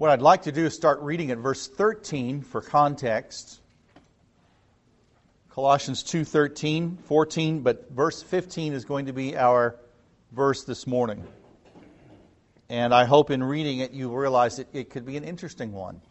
What I'd like to do is start reading at verse 13 for context. Colossians 2:13, 14, but verse 15 is going to be our verse this morning. And I hope in reading it you realize that it could be an interesting one.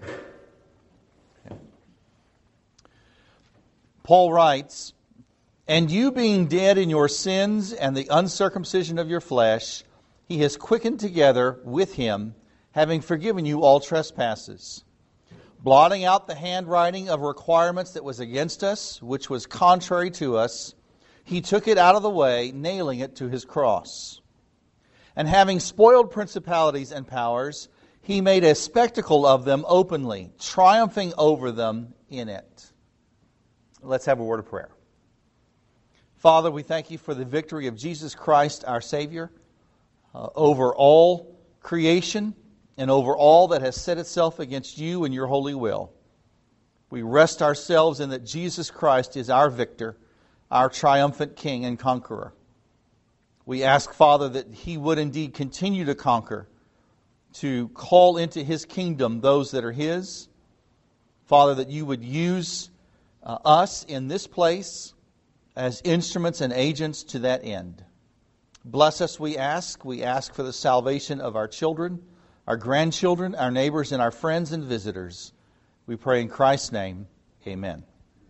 Paul writes, "And you being dead in your sins and the uncircumcision of your flesh, he has quickened together with him, having forgiven you all trespasses, blotting out the handwriting of requirements that was against us, which was contrary to us. He took it out of the way, nailing it to his cross. And having spoiled principalities and powers, he made a spectacle of them openly, triumphing over them in it." Let's have a word of prayer. Father, we thank you for the victory of Jesus Christ, our Savior, over all creation and over all that has set itself against you and your holy will. We rest ourselves in that Jesus Christ is our victor, our triumphant King and conqueror. We ask, Father, that he would indeed continue to conquer, to call into his kingdom those that are his. Father, that you would use us in this place as instruments and agents to that end. Bless us, we ask. We ask for the salvation of our children, our grandchildren, our neighbors, and our friends and visitors. We pray in Christ's name. Amen.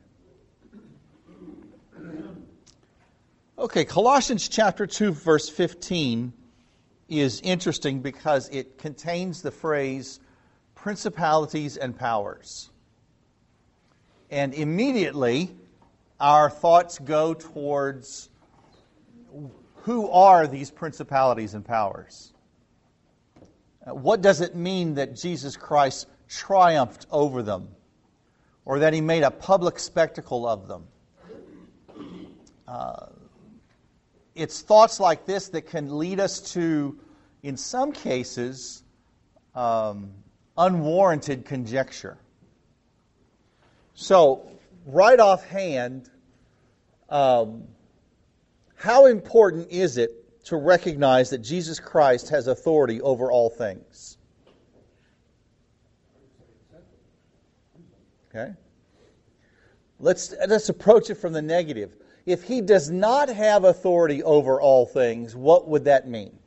Okay, Colossians chapter 2, verse 15 is interesting because it contains the phrase principalities and powers. And immediately our thoughts go towards who are these principalities and powers? What does it mean that Jesus Christ triumphed over them, or that he made a public spectacle of them? It's thoughts like this that can lead us to, in some cases, unwarranted conjecture. So, right offhand, how important is it to recognize that Jesus Christ has authority over all things? Okay? Let's approach it from the negative. If he does not have authority over all things, what would that mean?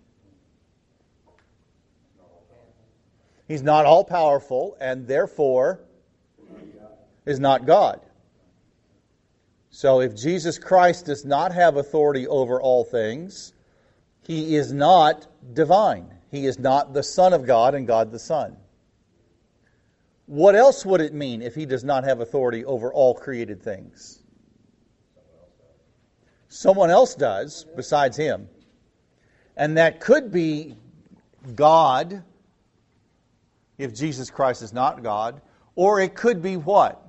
He's not all-powerful, and therefore is not God. So if Jesus Christ does not have authority over all things, he is not divine. He is not the Son of God and God the Son. What else would it mean if he does not have authority over all created things? Someone else does besides him. And that could be God, if Jesus Christ is not God, or it could be what?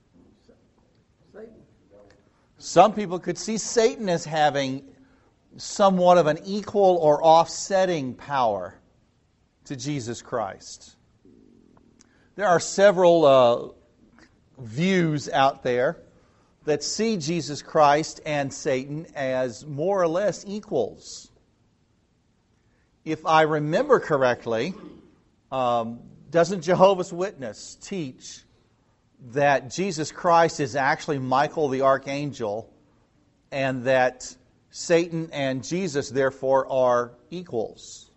Some people could see Satan as having somewhat of an equal or offsetting power to Jesus Christ. There are several views out there that see Jesus Christ and Satan as more or less equals. If I remember correctly, doesn't Jehovah's Witness teach that Jesus Christ is actually Michael the archangel, and that Satan and Jesus therefore are equals?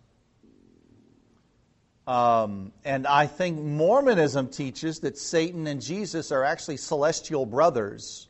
And I think Mormonism teaches that Satan and Jesus are actually celestial brothers.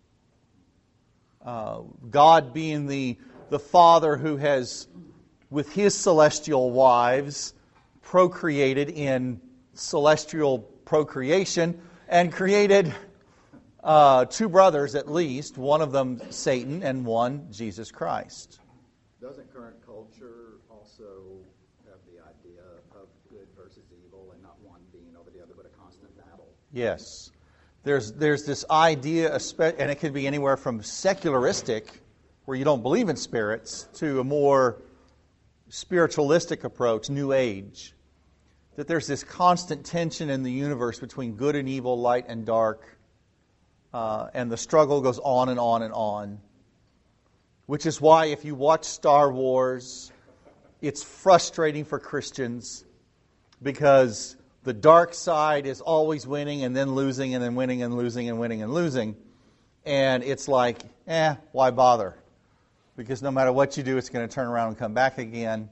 God being the Father who has, with his celestial wives, procreated in celestial procreation, and created two brothers at least, one of them Satan and one Jesus Christ. Doesn't current culture also have the idea of good versus evil and not one being over the other but a constant battle? Yes. There's this idea, and it can be anywhere from secularistic, where you don't believe in spirits, to a more spiritualistic approach, New Age. That there's this constant tension in the universe between good and evil, light and dark, and the struggle goes on and on and on. Which is why if you watch Star Wars, it's frustrating for Christians because the dark side is always winning and then losing and then winning and losing and winning and losing. And it's like, why bother? Because no matter what you do, it's going to turn around and come back again.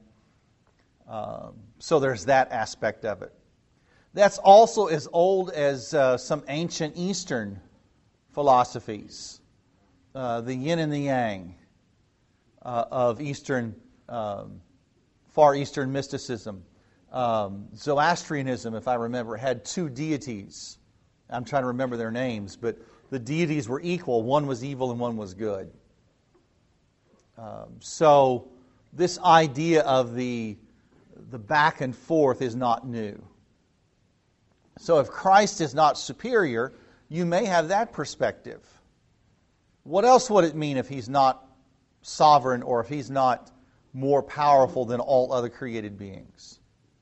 So there's that aspect of it. That's also as old as some ancient Eastern philosophies, the yin and the yang of Eastern, Far Eastern mysticism. Zoroastrianism, if I remember, had two deities. I'm trying to remember their names, but the deities were equal. One was evil and one was good. So this idea of the back and forth is not new. So if Christ is not superior, you may have that perspective. What else would it mean if He's not sovereign or if He's not more powerful than all other created beings?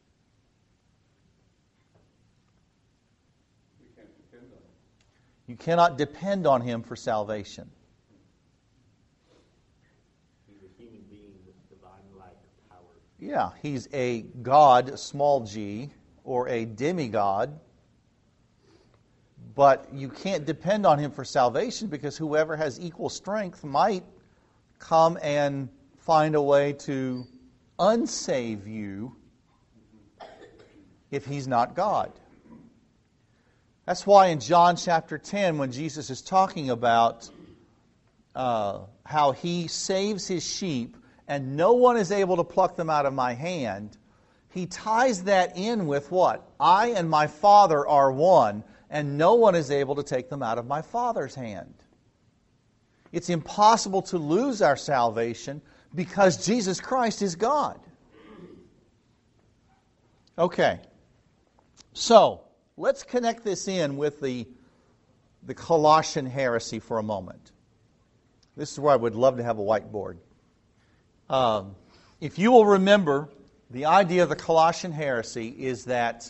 You cannot depend on Him for salvation. He's a human being with divine-like power. Yeah, He's a God, small g, or a demigod. But you can't depend on Him for salvation because whoever has equal strength might come and find a way to unsave you if He's not God. That's why in John chapter 10, when Jesus is talking about how He saves His sheep and no one is able to pluck them out of my hand, He ties that in with what? I and my Father are one, and no one is able to take them out of my Father's hand. It's impossible to lose our salvation because Jesus Christ is God. Okay. So, let's connect this in with the Colossian heresy for a moment. This is where I would love to have a whiteboard. If you will remember, the idea of the Colossian heresy is that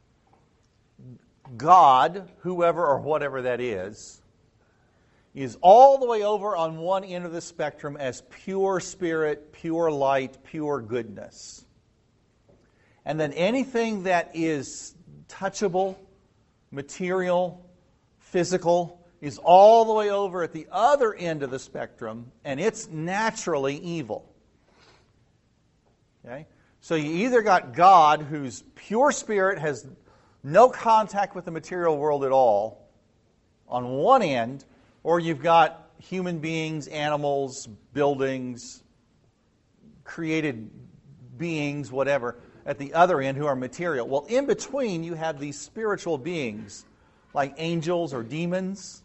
God, whoever or whatever that is all the way over on one end of the spectrum as pure spirit, pure light, pure goodness. And then anything that is touchable, material, physical, is all the way over at the other end of the spectrum, and it's naturally evil. Okay? So you either got God, whose pure spirit has no contact with the material world at all, on one end, or you've got human beings, animals, buildings, created beings, whatever, at the other end who are material. Well, in between, you have these spiritual beings, like angels or demons.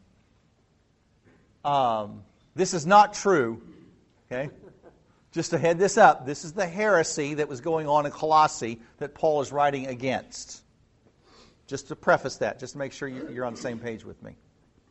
This is not true, okay? Just to head this up, this is the heresy that was going on in Colossae that Paul is writing against. Just to preface that, just to make sure you're on the same page with me.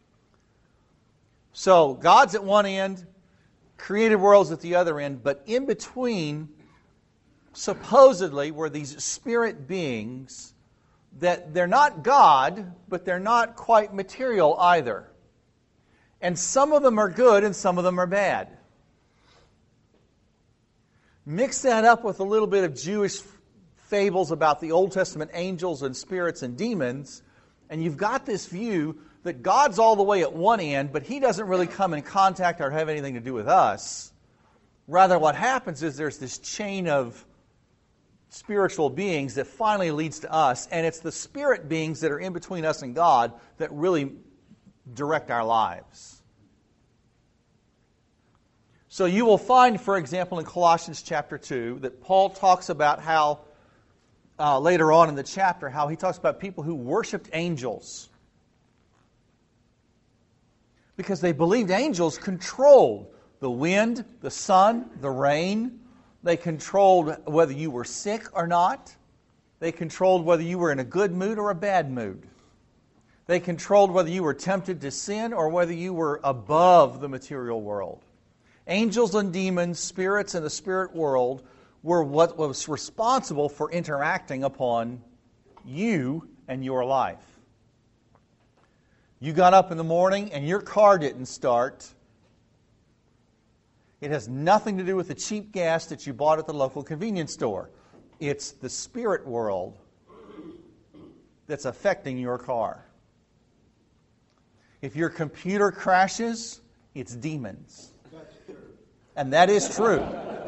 So, God's at one end, created worlds at the other end, but in between, supposedly, were these spirit beings that they're not God, but they're not quite material either. And some of them are good and some of them are bad. Mix that up with a little bit of Jewish fables about the Old Testament angels and spirits and demons, and you've got this view that God's all the way at one end, but He doesn't really come in contact or have anything to do with us. Rather, what happens is there's this chain of spiritual beings that finally leads to us, and it's the spirit beings that are in between us and God that really direct our lives. So you will find, for example, in Colossians chapter 2, that Paul talks about how, later on in the chapter, how he talks about people who worshipped angels. Because they believed angels controlled the wind, the sun, the rain. They controlled whether you were sick or not. They controlled whether you were in a good mood or a bad mood. They controlled whether you were tempted to sin or whether you were above the material world. Angels and demons, spirits in the spirit world, were what was responsible for interacting upon you and your life. You got up in the morning and your car didn't start. It has nothing to do with the cheap gas that you bought at the local convenience store. It's the spirit world that's affecting your car. If your computer crashes, it's demons. And that is true.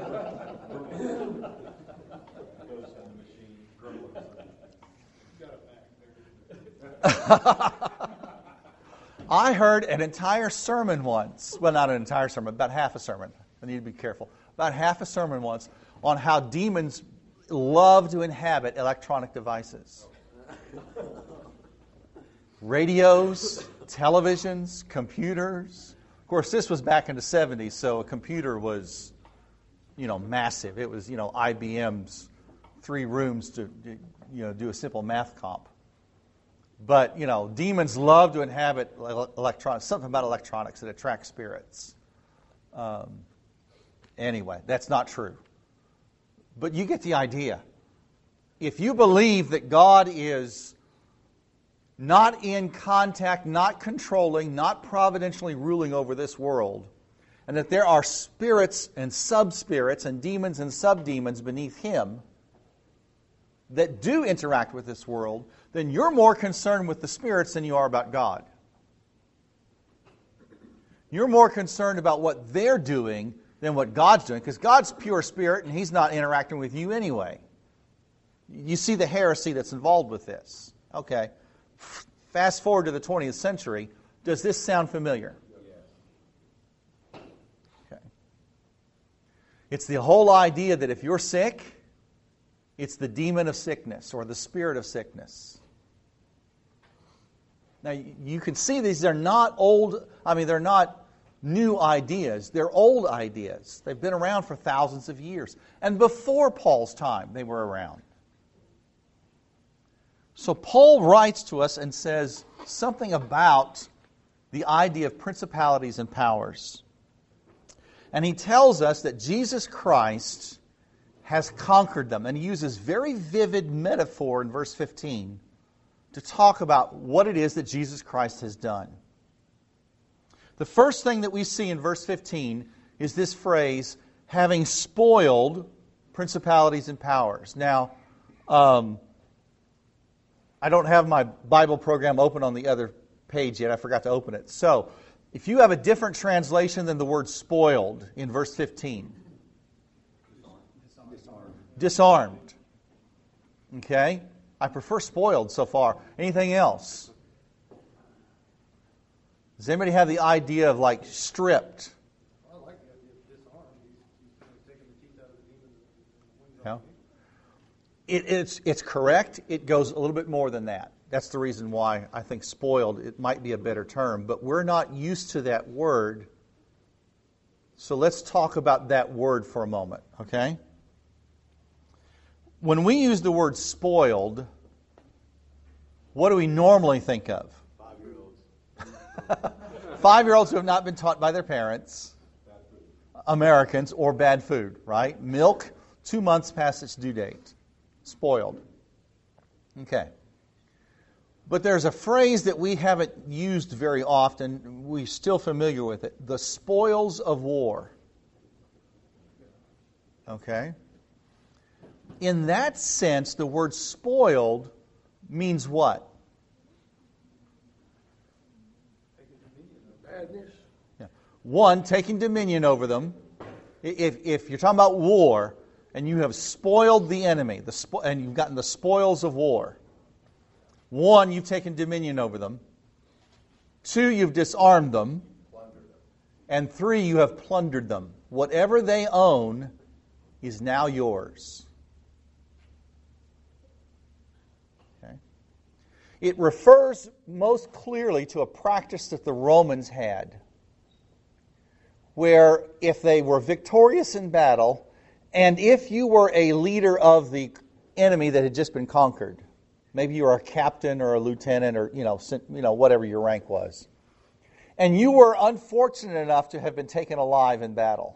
I heard an entire sermon once. Well, not an entire sermon, about half a sermon. I need to be careful. About half a sermon once on how demons love to inhabit electronic devices. Radios, televisions, computers. Of course, this was back in the 70s, so a computer was, massive. It was, IBM's 3 rooms to, do a simple math comp. But, demons love to inhabit electronics. Something about electronics that attracts spirits. Anyway, that's not true. But you get the idea. If you believe that God is not in contact, not controlling, not providentially ruling over this world, and that there are spirits and sub-spirits and demons and sub-demons beneath Him that do interact with this world, then you're more concerned with the spirits than you are about God. You're more concerned about what they're doing than what God's doing, because God's pure spirit and He's not interacting with you anyway. You see the heresy that's involved with this. Okay. Fast forward to the 20th century. Does this sound familiar? Okay. It's the whole idea that if you're sick, it's the demon of sickness or the spirit of sickness. Now, you can see these are not they're not new ideas. They're old ideas. They've been around for thousands of years. And before Paul's time, they were around. So Paul writes to us and says something about the idea of principalities and powers. And he tells us that Jesus Christ has conquered them. And he uses very vivid metaphor in verse 15 to talk about what it is that Jesus Christ has done. The first thing that we see in verse 15 is this phrase, having spoiled principalities and powers. Now, I don't have my Bible program open on the other page yet. I forgot to open it. So, if you have a different translation than the word spoiled in verse 15. Disarmed. Okay? I prefer spoiled so far. Anything else? Does anybody have the idea of like stripped? I like the idea of disarmed. He's taking the teeth out of the demon. Yeah. It's correct. It goes a little bit more than that. That's the reason why I think spoiled, it might be a better term. But we're not used to that word. So let's talk about that word for a moment, okay? When we use the word spoiled, what do we normally think of? 5-year-olds. 5-year-olds who have not been taught by their parents, Americans, or bad food, right? Milk, 2 months past its due date. Spoiled. Okay. But there's a phrase that we haven't used very often. We're still familiar with it. The spoils of war. Okay? In that sense, the word spoiled means what? Badness. Yeah. One, taking dominion over them. If you're talking about war, and you have spoiled the enemy, and you've gotten the spoils of war. 1, you've taken dominion over them. 2, you've disarmed them. And 3, you have plundered them. Whatever they own is now yours. Okay. It refers most clearly to a practice that the Romans had, where if they were victorious in battle, and if you were a leader of the enemy that had just been conquered, maybe you were a captain or a lieutenant or whatever your rank was, and you were unfortunate enough to have been taken alive in battle,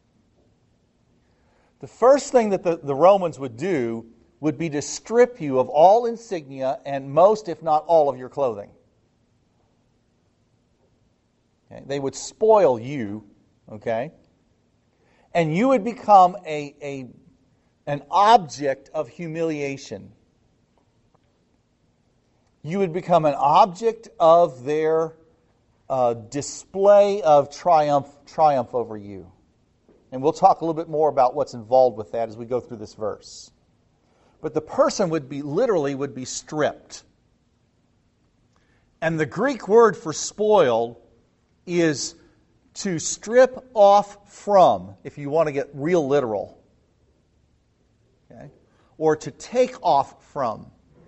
the first thing that the Romans would do would be to strip you of all insignia and most, if not all, of your clothing. Okay? They would spoil you, okay? And you would become an object of humiliation. You would become an object of their display of triumph over you. And we'll talk a little bit more about what's involved with that as we go through this verse. But the person would be stripped. And the Greek word for spoiled is to strip off from, if you want to get real literal. Okay? Or to take off from.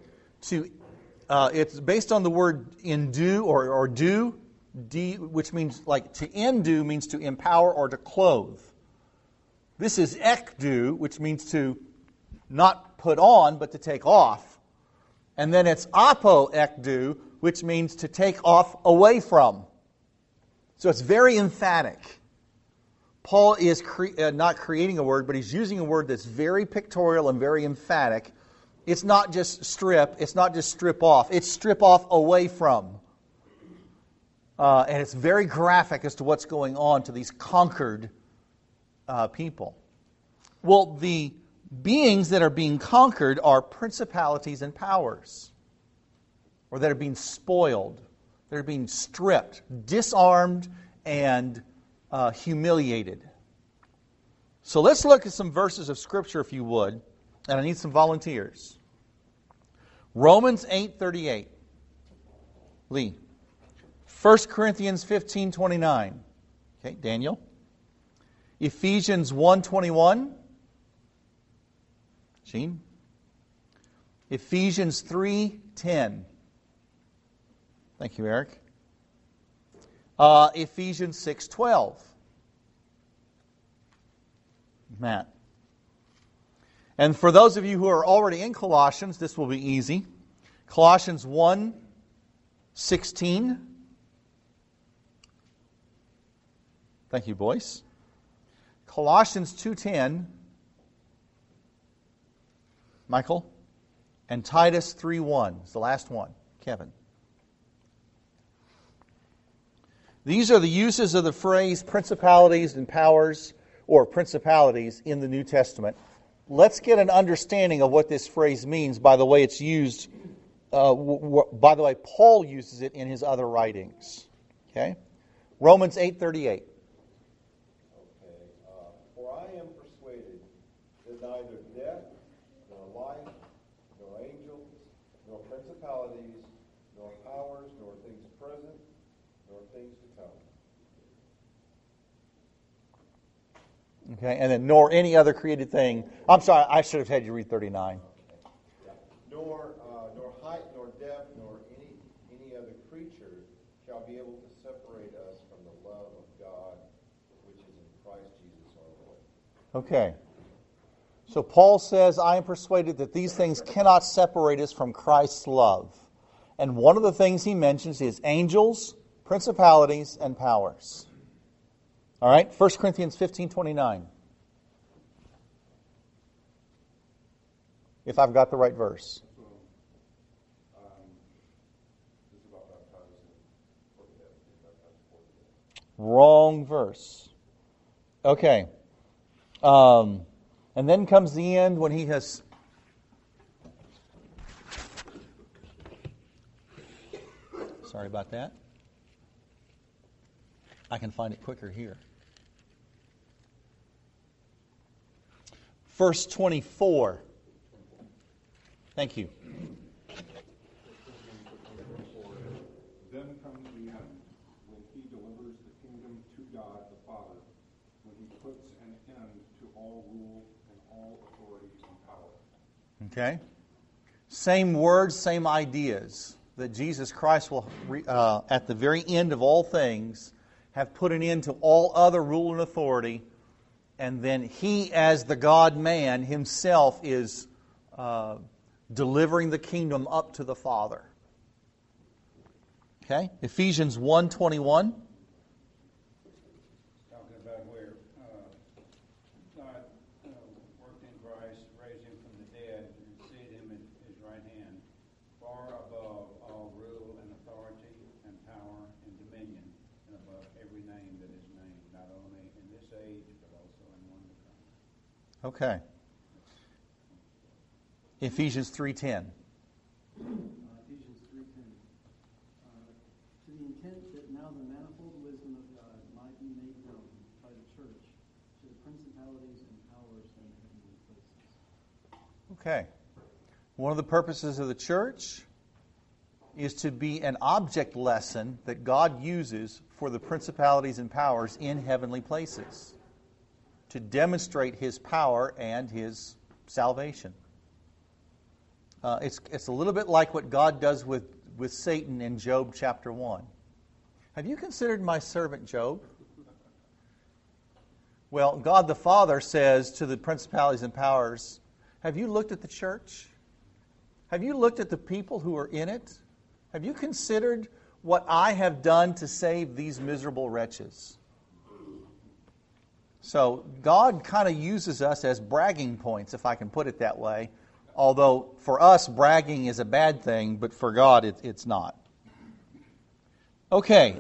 It's based on the word indue or do, which means like to indue means to empower or to clothe. This is ekdu, which means to not put on, but to take off. And then it's apo ekdu, which means to take off away from. So it's very emphatic. Paul is not creating a word, but he's using a word that's very pictorial and very emphatic. It's not just strip. It's not just strip off. It's strip off away from. And it's very graphic as to what's going on to these conquered people. Well, the beings that are being conquered are principalities and powers, or that are being spoiled. They're being stripped, disarmed, and humiliated. So let's look at some verses of Scripture, if you would, and I need some volunteers. Romans 8:38. Lee. 1 Corinthians 15:29. Okay, Daniel. Ephesians 1:21. Gene. Ephesians 3:10. Thank you, Eric. Ephesians 6:12. Matt. And for those of you who are already in Colossians, this will be easy. Colossians 1:16. Thank you, Boyce. Colossians 2:10. Michael. And Titus 3:1 is the last one. Kevin. These are the uses of the phrase principalities and powers, or principalities, in the New Testament. Let's get an understanding of what this phrase means by the way it's used, by the way Paul uses it in his other writings. Okay? Romans 8:38. For I am persuaded that neither death, nor life, nor angels, nor principalities, nor powers, nor things present, nor things to come. Okay, and then nor any other created thing. I'm sorry, I should have had you read 39. Nor height, nor depth, nor any other creature shall be able to separate us from the love of God, which is in Christ Jesus our Lord. Okay. So Paul says, I am persuaded that these things cannot separate us from Christ's love. And one of the things he mentions is angels, principalities, and powers. All right, 1 Corinthians 15:29. If I've got the right verse. Wrong verse. Okay. And then comes the end when he has... Sorry about that. I can find it quicker here. Verse 24. Thank you. Then comes the end, when he delivers the kingdom to God the Father, when he puts an end to all rule and all authority and power. Okay. Same words, same ideas. That Jesus Christ will, at the very end of all things, have put an end to all other rule and authority. And then he, as the God-man himself, is delivering the kingdom up to the Father. Okay? Ephesians 1:21. Talking about where God worked in Christ, raised him from the dead, and seated him at his right hand, far above all rule and authority and power and dominion, and above every name that is named, not only in this age, but also in one to come. Okay. Ephesians 3:10. Ephesians 3:10 Okay. One of the purposes of the church is to be an object lesson that God uses for the principalities and powers in heavenly places to demonstrate His power and His salvation. It's a little bit like what God does with Satan in Job chapter 1. Have you considered my servant Job? Well, God the Father says to the principalities and powers, have you looked at the church? Have you looked at the people who are in it? Have you considered what I have done to save these miserable wretches? So God kind of uses us as bragging points, if I can put it that way. Although for us, bragging is a bad thing, but for God, it's not. Okay,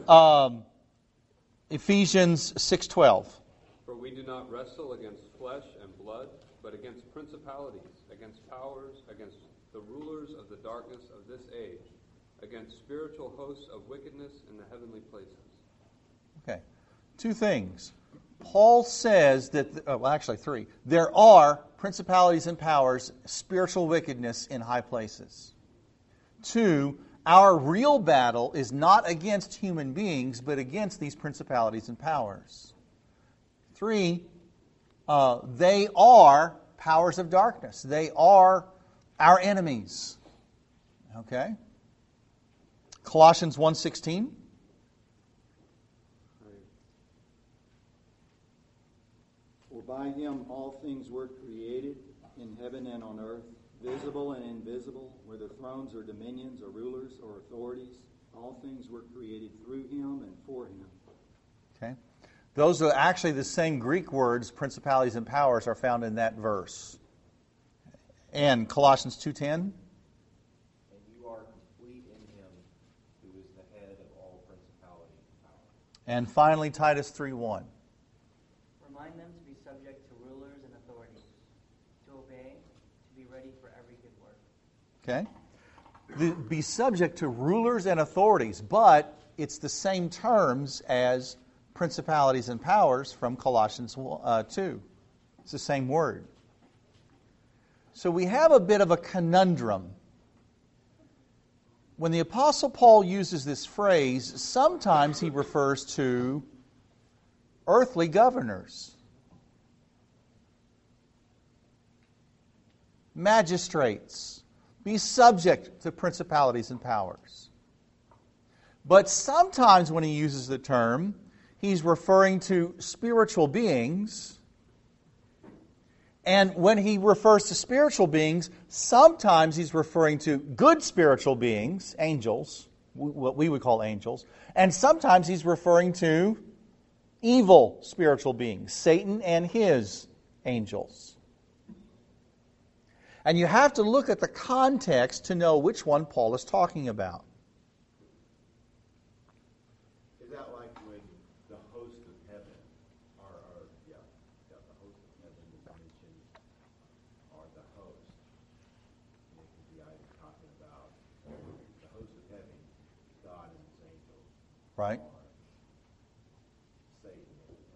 Ephesians 6:12. For we do not wrestle against flesh and blood, but against principalities, against powers, against the rulers of the darkness of this age, against spiritual hosts of wickedness in the heavenly places. Okay, two things. Paul says that, actually three. There are principalities and powers, spiritual wickedness in high places. Two, our real battle is not against human beings, but against these principalities and powers. Three, they are powers of darkness. They are our enemies. Okay? Colossians 1:16. For by Him all things were created, in heaven and on earth, visible and invisible, whether thrones or dominions or rulers or authorities. All things were created through Him and for Him. Okay. Those are actually the same Greek words, principalities and powers, are found in that verse. And Colossians 2:10. And you are complete in Him, who is the head of all principality and power. And finally, Titus 3:1. Remind them to be subject to rulers and authorities, to obey, to be ready for every good work. Okay? Be subject to rulers and authorities, but it's the same terms as principalities and powers from Colossians 2. It's the same word. So we have a bit of a conundrum. When the Apostle Paul uses this phrase, sometimes he refers to earthly governors, magistrates. Be subject to principalities and powers. But sometimes when he uses the term, he's referring to spiritual beings. And when he refers to spiritual beings, sometimes he's referring to good spiritual beings, angels, what we would call angels. And sometimes he's referring to evil spiritual beings, Satan and his angels. And you have to look at the context to know which one Paul is talking about. Is that like when the host of heaven, the host of heaven is mentioned, or the host? And it could be either talking about the host of heaven, God and His angels, Right. or Satan.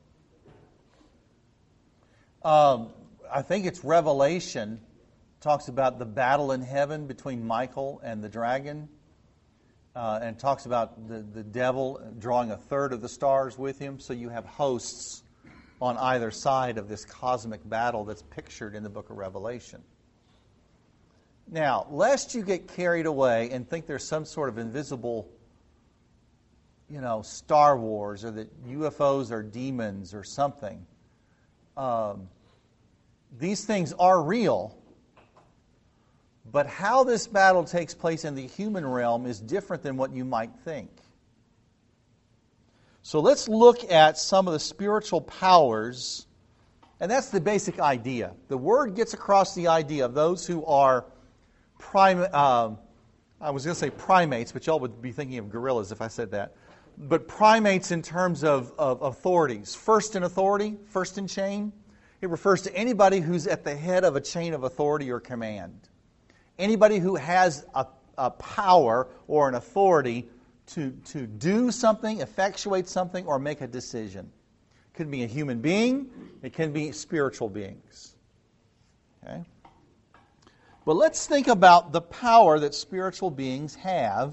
I think it's Revelation. Talks about the battle in heaven between Michael and the dragon. And talks about the devil drawing a third of the stars with him. So you have hosts on either side of this cosmic battle that's pictured in the book of Revelation. Now, lest you get carried away and think there's some sort of invisible, Star Wars, or that UFOs are demons or something. These things are real. But how this battle takes place in the human realm is different than what you might think. So let's look at some of the spiritual powers, and that's the basic idea. The word gets across the idea of those who are I was going to say primates, but y'all would be thinking of gorillas if I said that. But primates in terms of authorities. First in authority, first in chain. It refers to anybody who's at the head of a chain of authority or command. Anybody who has a power or an authority to do something, effectuate something, or make a decision. It could be a human being. It can be spiritual beings. Okay? But let's think about the power that spiritual beings have,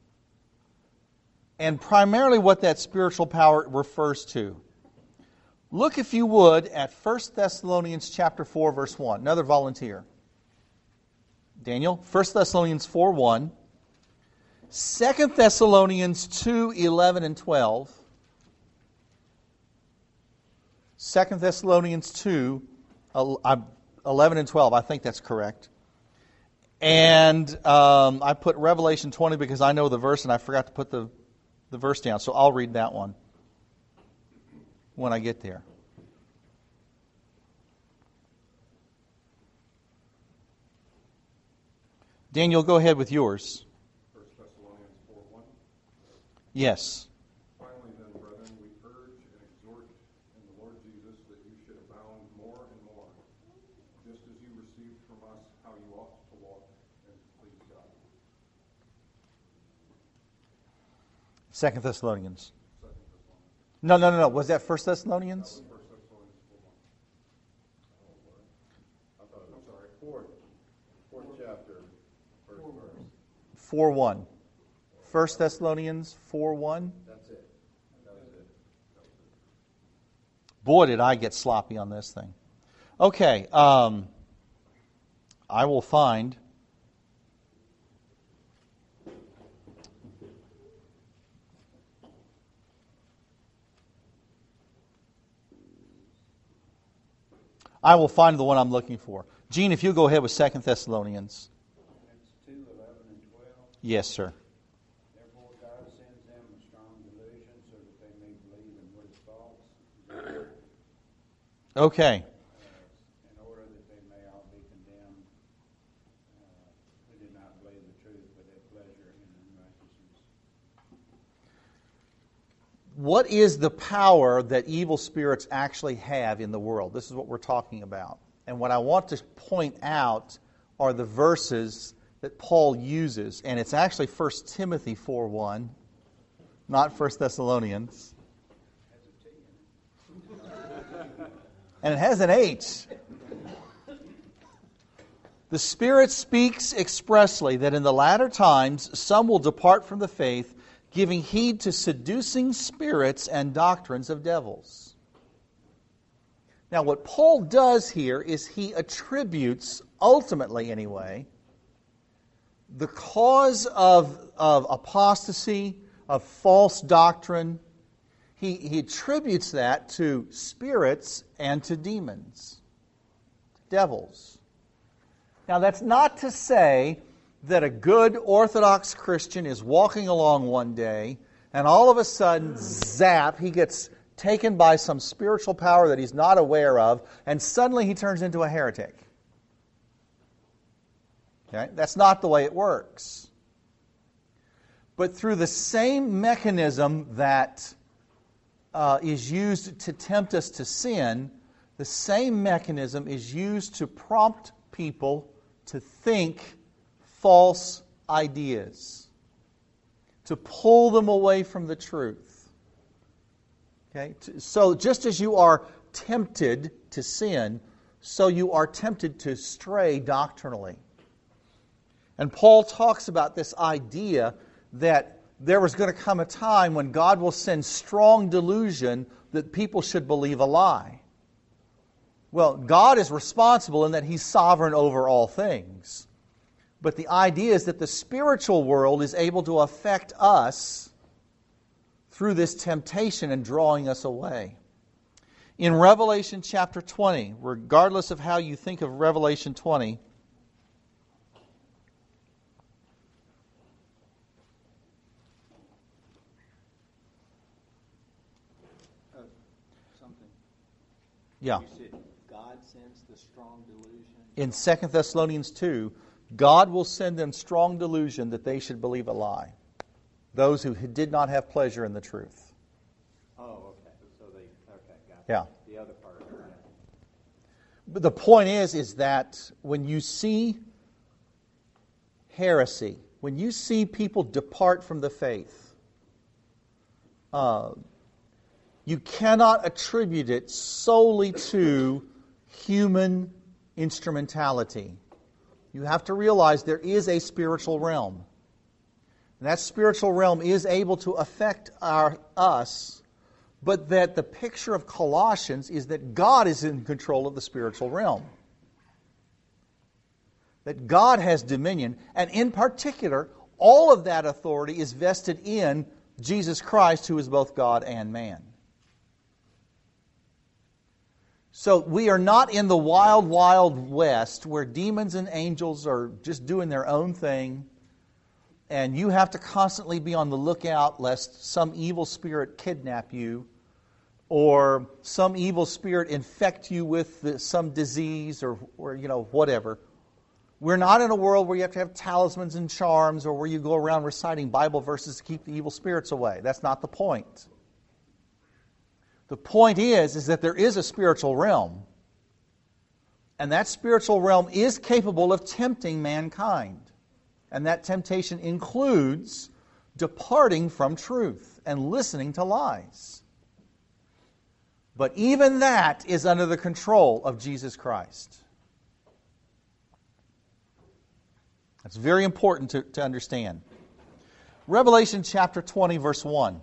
and primarily what that spiritual power refers to. Look, if you would, at 1 Thessalonians chapter 4, verse 1. Another volunteer. Daniel, 1 Thessalonians 4, 1. 2 Thessalonians 2, 11 and 12. 2 Thessalonians 2, 11 and 12. I think that's correct. And I put Revelation 20 because I know the verse and I forgot to put the verse down. So I'll read that one when I get there. Daniel, go ahead with yours. 1 Thessalonians 4:1. Yes. Finally then, brethren, we urge and exhort in the Lord Jesus that you should abound more and more, just as you received from us how you ought to walk and to please God. 2 Thessalonians. 2 Thessalonians. No. Was that 1 Thessalonians? 1 Thessalonians 4:1. I thought it was, I'm sorry, fourth chapter, first verse. 4:1. 1 Thessalonians 4:1. That's it. That was it. Boy, did I get sloppy on this thing. Okay, I will find. I will find the one I'm looking for. Gene, if you go ahead with 2 Thessalonians. That's 2, 11, and 12. Yes, sir. Therefore God sends them a strong delusion so that they may believe in what is false, Okay. in order that they may all be condemned who did not believe the truth but had pleasure in unrighteousness. What is the power that evil spirits actually have in the world? This is what we're talking about. And what I want to point out are the verses that Paul uses. And it's actually 1 Timothy 4:1, not 1 Thessalonians. And it has an H. The Spirit speaks expressly that in the latter times some will depart from the faith, giving heed to seducing spirits and doctrines of devils. Now, what Paul does here is he attributes, ultimately anyway, the cause of apostasy, of false doctrine. He attributes that to spirits and to demons, devils. Now, that's not to say that a good Orthodox Christian is walking along one day and all of a sudden, zap, he gets taken by some spiritual power that he's not aware of, and suddenly he turns into a heretic. Okay? That's not the way it works. But through the same mechanism that is used to tempt us to sin, the same mechanism is used to prompt people to think false ideas, to pull them away from the truth. Okay? So just as you are tempted to sin, so you are tempted to stray doctrinally. And Paul talks about this idea that there was going to come a time when God will send strong delusion that people should believe a lie. Well, God is responsible in that He's sovereign over all things. But the idea is that the spiritual world is able to affect us through this temptation and drawing us away. In Revelation chapter 20, regardless of how you think of Revelation 20, Something. yeah, You said God sends the strong delusion. in 2 Thessalonians 2, God will send them strong delusion that they should believe a lie. Those who did not have pleasure in the truth. Oh, okay. So they, okay, got it. Yeah. The other part of that. But the point is that when you see heresy, when you see people depart from the faith, you cannot attribute it solely to human instrumentality you have to realize there is a spiritual realm. And that spiritual realm is able to affect us, but that the picture of Colossians is that God is in control of the spiritual realm. That God has dominion, and in particular, all of that authority is vested in Jesus Christ, who is both God and man. So we are not in the wild, wild west where demons and angels are just doing their own thing, and you have to constantly be on the lookout lest some evil spirit kidnap you, or some evil spirit infect you with some disease, or whatever. We're not in a world where you have to have talismans and charms, or where you go around reciting Bible verses to keep the evil spirits away. That's not the point. The point is that there is a spiritual realm. And that spiritual realm is capable of tempting mankind. And that temptation includes departing from truth and listening to lies. But even that is under the control of Jesus Christ. That's very important to understand. Revelation chapter 20, verse 1.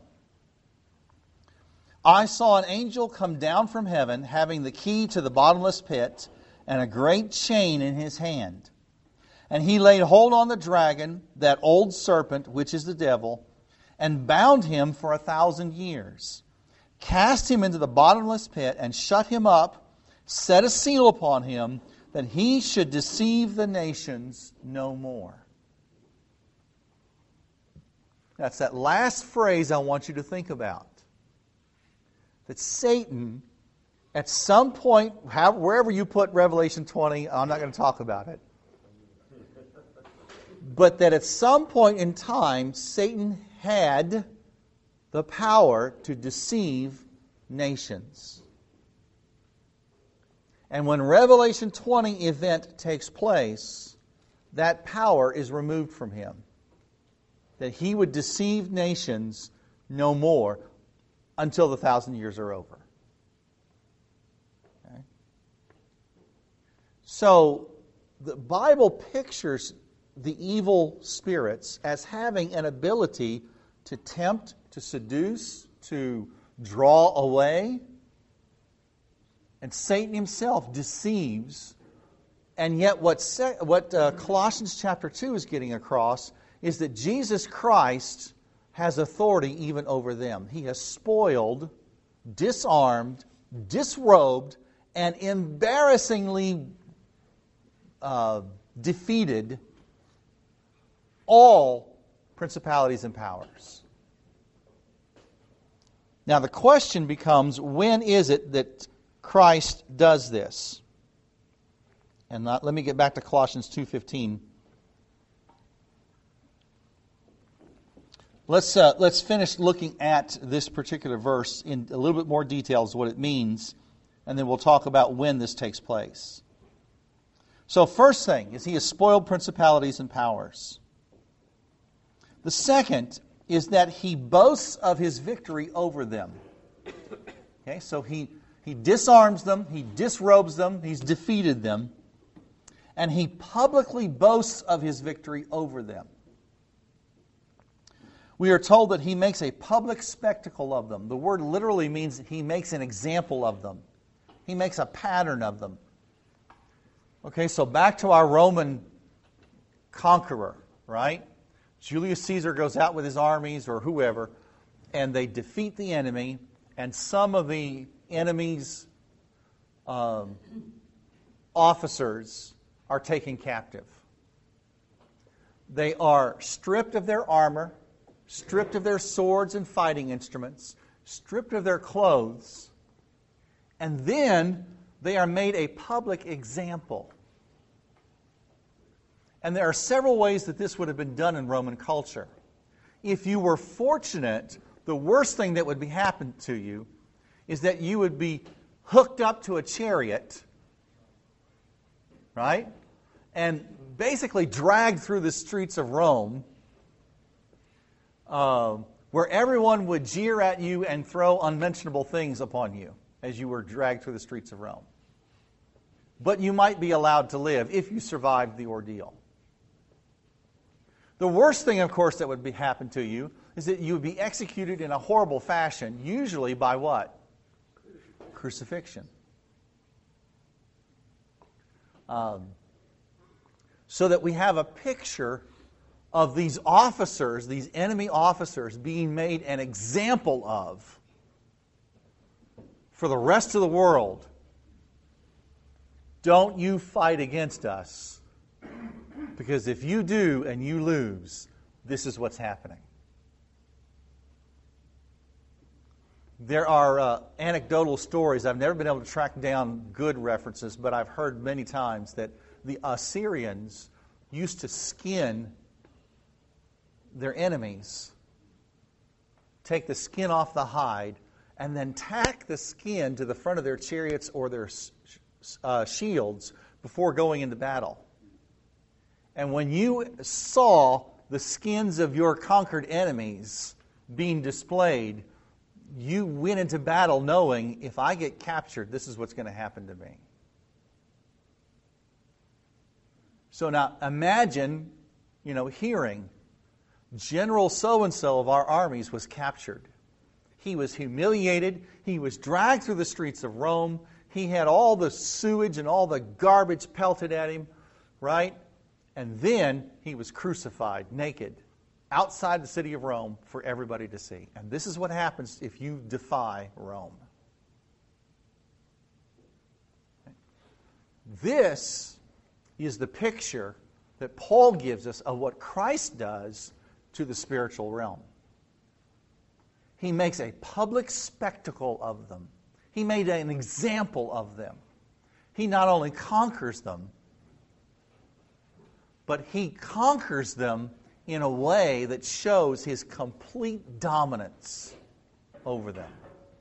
I saw an angel come down from heaven, having the key to the bottomless pit and a great chain in his hand. And he laid hold on the dragon, that old serpent, which is the devil, and bound him for 1,000 years, cast him into the bottomless pit, and shut him up, set a seal upon him, that he should deceive the nations no more. That's that last phrase I want you to think about. That Satan, at some point, wherever you put Revelation 20, I'm not going to talk about it, but that at some point in time, Satan had the power to deceive nations. And when Revelation 20 event takes place, that power is removed from him. That he would deceive nations no more until the 1,000 years are over. Okay? So, the Bible pictures the evil spirits as having an ability to tempt, to seduce, to draw away. And Satan himself deceives. And yet what Colossians chapter 2 is getting across is that Jesus Christ has authority even over them. He has spoiled, disarmed, disrobed, and embarrassingly defeated all principalities and powers. Now the question becomes, when is it that Christ does this? And let me get back to Colossians 2:15. Let's finish looking at this particular verse in a little bit more details, what it means, and then we'll talk about when this takes place. So first thing is he has spoiled principalities and powers. The second is that he boasts of his victory over them. Okay, so he disarms them, he disrobes them, he's defeated them, and he publicly boasts of his victory over them. We are told that he makes a public spectacle of them. The word literally means that he makes an example of them. He makes a pattern of them. Okay, so back to our Roman conqueror, right? Julius Caesar goes out with his armies or whoever, and they defeat the enemy, and some of the enemy's officers are taken captive. They are stripped of their armor, stripped of their swords and fighting instruments, stripped of their clothes, and then they are made a public example. And there are several ways that this would have been done in Roman culture. If you were fortunate, the worst thing that would happen to you is that you would be hooked up to a chariot, right? And basically dragged through the streets of Rome, where everyone would jeer at you and throw unmentionable things upon you as you were dragged through the streets of Rome. but you might be allowed to live if you survived the ordeal. The worst thing, of course, that would happen to you is that you would be executed in a horrible fashion, usually by what? Crucifixion. So that we have a picture of these officers, these enemy officers, being made an example of for the rest of the world. Don't you fight against us, because if you do and you lose, this is what's happening. There are anecdotal stories. I've never been able to track down good references, but I've heard many times that the Assyrians used to skin their enemies, take the skin off the hide, and then tack the skin to the front of their chariots or their shields before going into battle. And when you saw the skins of your conquered enemies being displayed, you went into battle knowing, if I get captured, this is what's going to happen to me. So now imagine, hearing General so-and-so of our armies was captured. He was humiliated. He was dragged through the streets of Rome. He had all the sewage and all the garbage pelted at him, right? And then he was crucified naked outside the city of Rome for everybody to see. And this is what happens if you defy Rome. This is the picture that Paul gives us of what Christ does to the spiritual realm. He makes a public spectacle of them. He made an example of them. He not only conquers them, but he conquers them in a way that shows his complete dominance over them.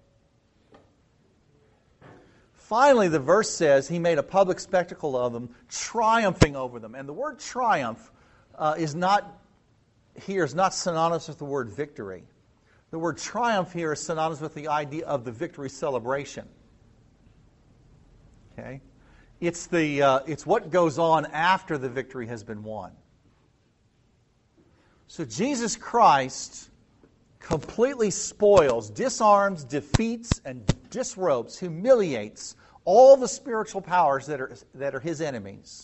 Finally, the verse says he made a public spectacle of them, triumphing over them. And the word triumph is not synonymous with the word victory. The word triumph here is synonymous with the idea of the victory celebration. Okay? It's what goes on after the victory has been won. So Jesus Christ completely spoils, disarms, defeats, and disrobes, humiliates all the spiritual powers that are his enemies.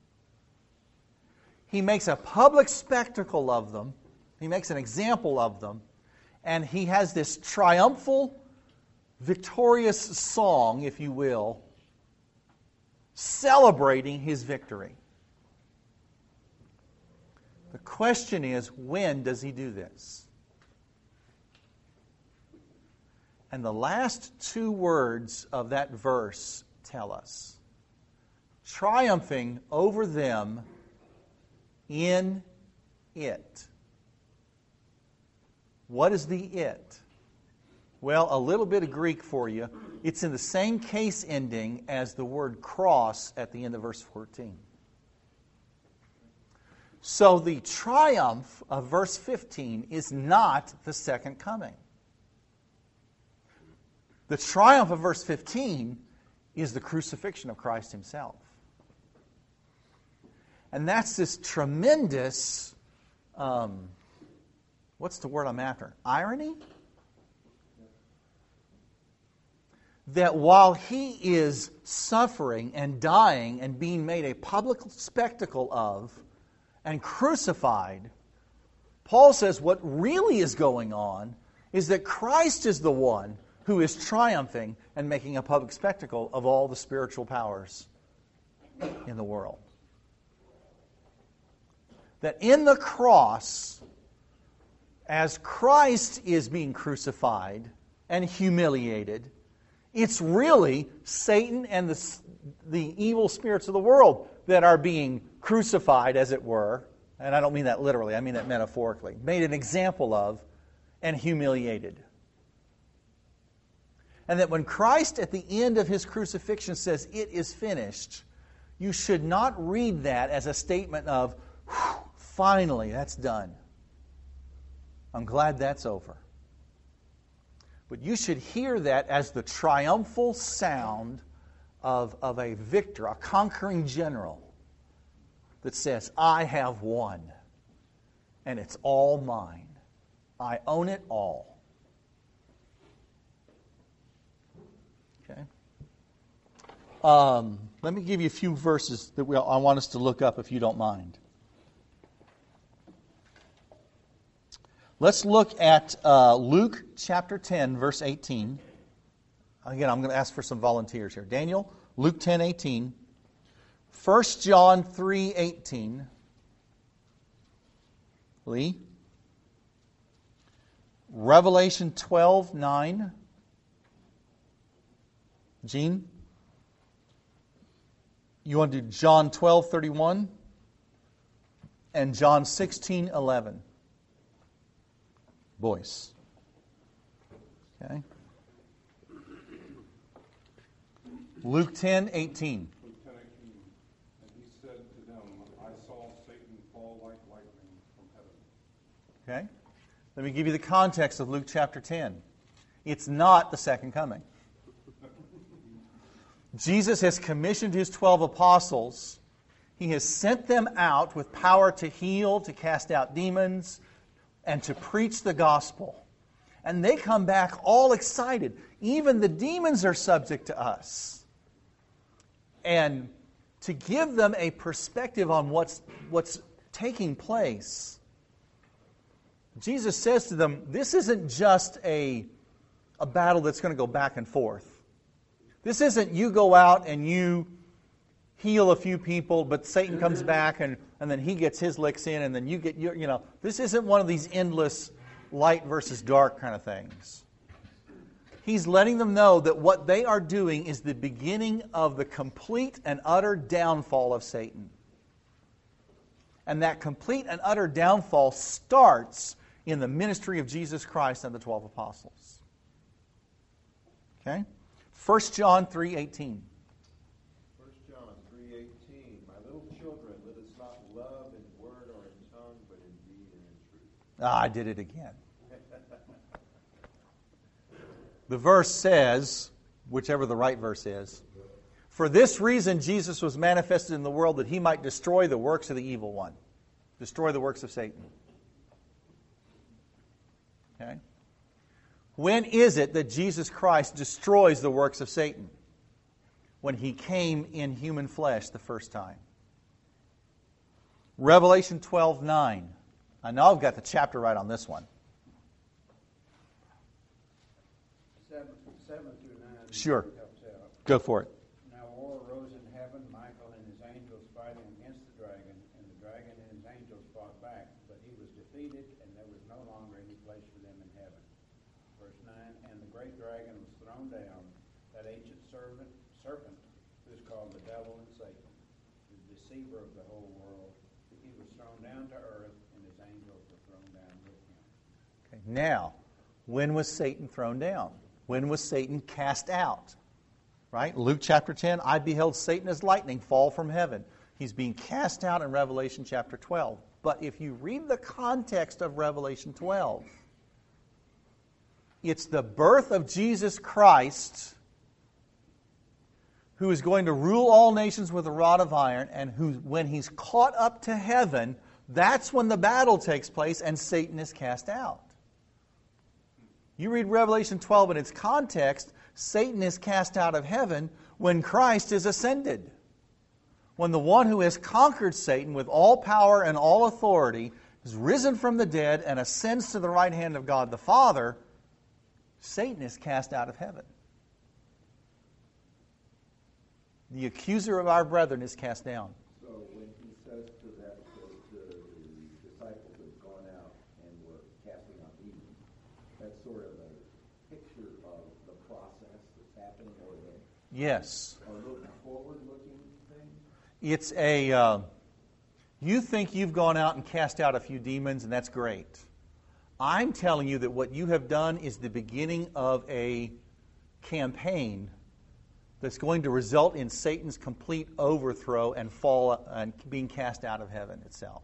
He makes a public spectacle of them. He makes an example of them. And he has this triumphal, victorious song, if you will, celebrating his victory. The question is, when does he do this? And the last two words of that verse tell us. Triumphing over them in it. What is the it? Well, a little bit of Greek for you. It's in the same case ending as the word cross at the end of verse 14. So the triumph of verse 15 is not the second coming. The triumph of verse 15 is the crucifixion of Christ himself. And that's this tremendous, what's the word I'm after? Irony? That while he is suffering and dying and being made a public spectacle of and crucified, Paul says what really is going on is that Christ is the one who is triumphing and making a public spectacle of all the spiritual powers in the world. That in the cross, as Christ is being crucified and humiliated, it's really Satan and the evil spirits of the world that are being crucified, as it were, and I don't mean that literally, I mean that metaphorically, made an example of and humiliated. And that when Christ at the end of his crucifixion says, "It is finished," you should not read that as a statement of, "Finally, that's done. I'm glad that's over." But you should hear that as the triumphal sound of a victor, a conquering general that says, I have won, and it's all mine. I own it all. Okay. Let me give you a few verses that I want us to look up if you don't mind. Let's look at Luke chapter 10, verse 18. Again, I'm going to ask for some volunteers here. Daniel, Luke 10, 18. 1 John 3, 18. Lee. Revelation 12, 9. Gene. You want to do John 12, 31? And John 16, 11. Boyce. Okay. Luke 10, 18. Luke 10, 18. And he said to them, I saw Satan fall like lightning from heaven. Okay. Let me give you the context of Luke chapter 10. It's not the second coming. Jesus has commissioned his 12 apostles. He has sent them out with power to heal, to cast out demons, and to preach the gospel. And they come back all excited. Even the demons are subject to us. And to give them a perspective on what's taking place, Jesus says to them, this isn't just a battle that's going to go back and forth. This isn't you go out and you heal a few people, but Satan comes back and then he gets his licks in, and then you get your, this isn't one of these endless light versus dark kind of things. He's letting them know that what they are doing is the beginning of the complete and utter downfall of Satan. And that complete and utter downfall starts in the ministry of Jesus Christ and the 12 apostles. Okay? 1 John 3:18. 1 John 3:18. My little children, let us not love in word or in tongue, but in deed and in truth. I did it again. The verse says, whichever the right verse is, for this reason Jesus was manifested in the world, that he might destroy the works of the evil one. Destroy the works of Satan. Okay? When is it that Jesus Christ destroys the works of Satan? When he came in human flesh the first time. Revelation 12:9. I know I've got the chapter right on this one. 7 through 9. Sure. Helps out. Go for it. Now war arose in heaven, Michael and his angels fighting against the dragon, and the dragon and his angels fought back, but he was defeated, and there was no longer any place for them in heaven. Verse 9, and the great dragon was thrown down, that ancient serpent, who is called the devil and Satan, the deceiver of the whole world. He was thrown down to earth, and his angels were thrown down with him. Okay. Now, when was Satan thrown down? When was Satan cast out? Right? Luke chapter 10, I beheld Satan as lightning fall from heaven. He's being cast out in Revelation chapter 12. But if you read the context of Revelation 12, it's the birth of Jesus Christ, who is going to rule all nations with a rod of iron, and who, when he's caught up to heaven, that's when the battle takes place and Satan is cast out. You read Revelation 12 in its context, Satan is cast out of heaven when Christ is ascended. When the one who has conquered Satan with all power and all authority is risen from the dead and ascends to the right hand of God the Father, Satan is cast out of heaven. The accuser of our brethren is cast down. So when he says to that, the disciples have gone out and were casting out demons, that's sort of a picture of the process that's happening, or Yes. a looking forward-looking thing? It's a, you think you've gone out and cast out a few demons, and that's great. I'm telling you that what you have done is the beginning of a campaign that's going to result in Satan's complete overthrow and fall and being cast out of heaven itself.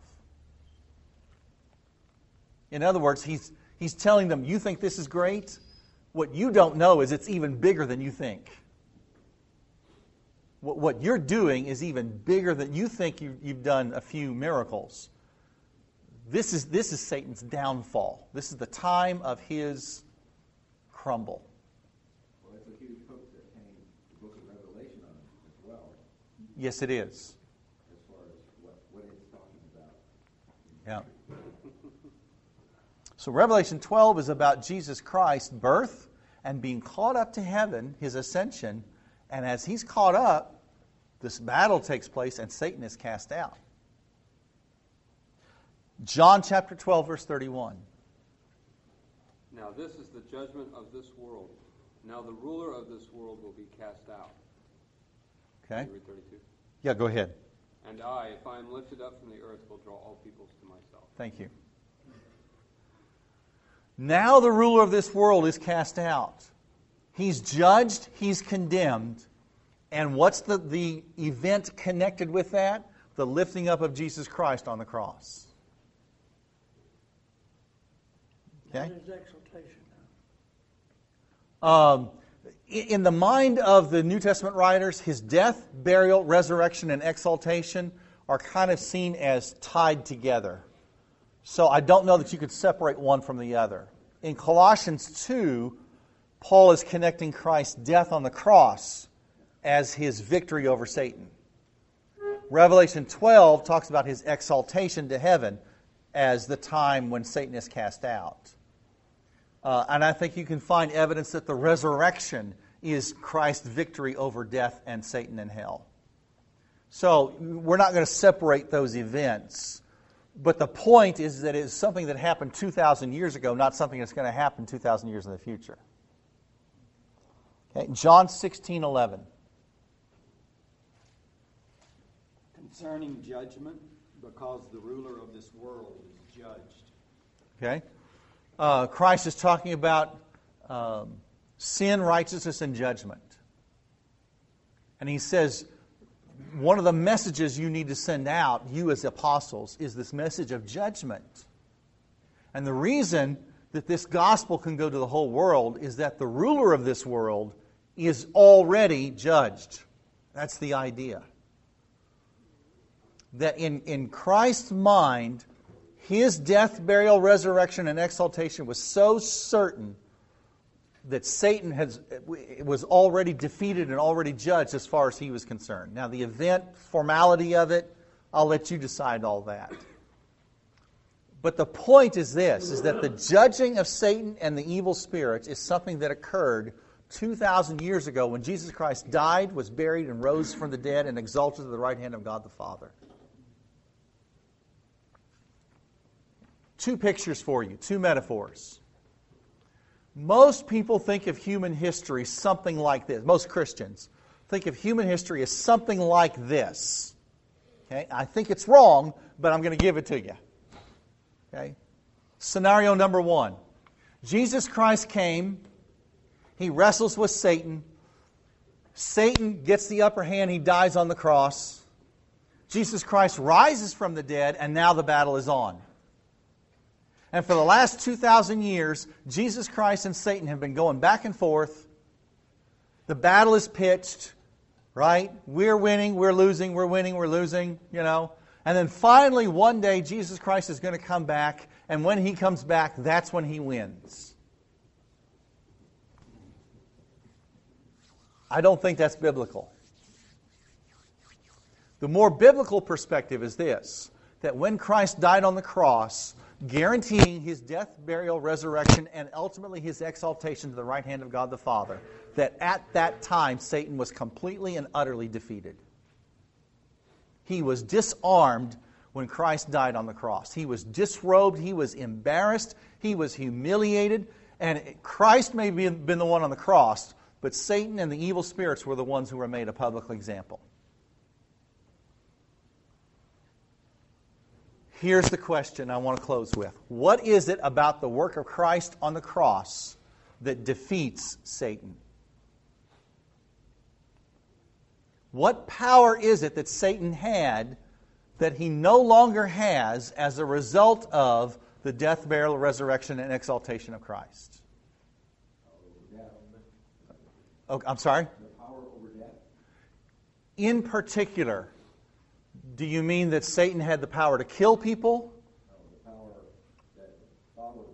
In other words, he's telling them, you think this is great? What you don't know is it's even bigger than you think. What you're doing is even bigger than you think you've done a few miracles. This is Satan's downfall. This is the time of his crumble. Well, it's a huge hook that came the book of Revelation on as well. Yes, it is. As far as what it's talking about. Yeah. So Revelation 12 is about Jesus Christ's birth and being caught up to heaven, his ascension. And as he's caught up, this battle takes place and Satan is cast out. John chapter 12, verse 31. Now this is the judgment of this world. Now the ruler of this world will be cast out. Okay. Can you read 32? Yeah, go ahead. And I, if I am lifted up from the earth, will draw all peoples to myself. Thank you. Now the ruler of this world is cast out. He's judged, he's condemned. And what's the event connected with that? The lifting up of Jesus Christ on the cross. Okay? That is exaltation. In the mind of the New Testament writers, his death, burial, resurrection, and exaltation are kind of seen as tied together. So I don't know that you could separate one from the other. In Colossians 2, Paul is connecting Christ's death on the cross as his victory over Satan. Revelation 12 talks about his exaltation to heaven as the time when Satan is cast out. And I think you can find evidence that the resurrection is Christ's victory over death and Satan and hell. So we're not going to separate those events. But the point is that it's something that happened 2,000 years ago, not something that's going to happen 2,000 years in the future. Okay, John 16:11. Concerning judgment, because the ruler of this world is judged. Okay. Christ is talking about sin, righteousness, and judgment. And he says, one of the messages you need to send out, you as apostles, is this message of judgment. And the reason that this gospel can go to the whole world is that the ruler of this world is already judged. That's the idea. That in Christ's mind, his death, burial, resurrection, and exaltation was so certain that Satan was already defeated and already judged as far as he was concerned. Now, the event, formality of it, I'll let you decide all that. But the point is this, is that the judging of Satan and the evil spirits is something that occurred 2,000 years ago when Jesus Christ died, was buried, and rose from the dead and exalted to the right hand of God the Father. Two pictures for you, two metaphors. Most people think of human history something like this. Most Christians think of human history as something like this. Okay? I think it's wrong, but I'm going to give it to you. Okay? Scenario number one. Jesus Christ came. He wrestles with Satan. Satan gets the upper hand. He dies on the cross. Jesus Christ rises from the dead, and now the battle is on. And for the last 2,000 years, Jesus Christ and Satan have been going back and forth. The battle is pitched, right? We're winning, we're losing, we're winning, we're losing, you know. And then finally, one day, Jesus Christ is going to come back. And when He comes back, that's when He wins. I don't think that's biblical. The more biblical perspective is this, that when Christ died on the cross, guaranteeing His death, burial, resurrection, and ultimately His exaltation to the right hand of God the Father, that at that time Satan was completely and utterly defeated. He was disarmed when Christ died on the cross. He was disrobed, He was embarrassed, He was humiliated, and Christ may have been the one on the cross, but Satan and the evil spirits were the ones who were made a public example. Here's the question I want to close with. What is it about the work of Christ on the cross that defeats Satan? What power is it that Satan had that he no longer has as a result of the death, burial, resurrection, and exaltation of Christ? Oh, I'm sorry? The power over death. In particular, do you mean that Satan had the power to kill people? The power that followed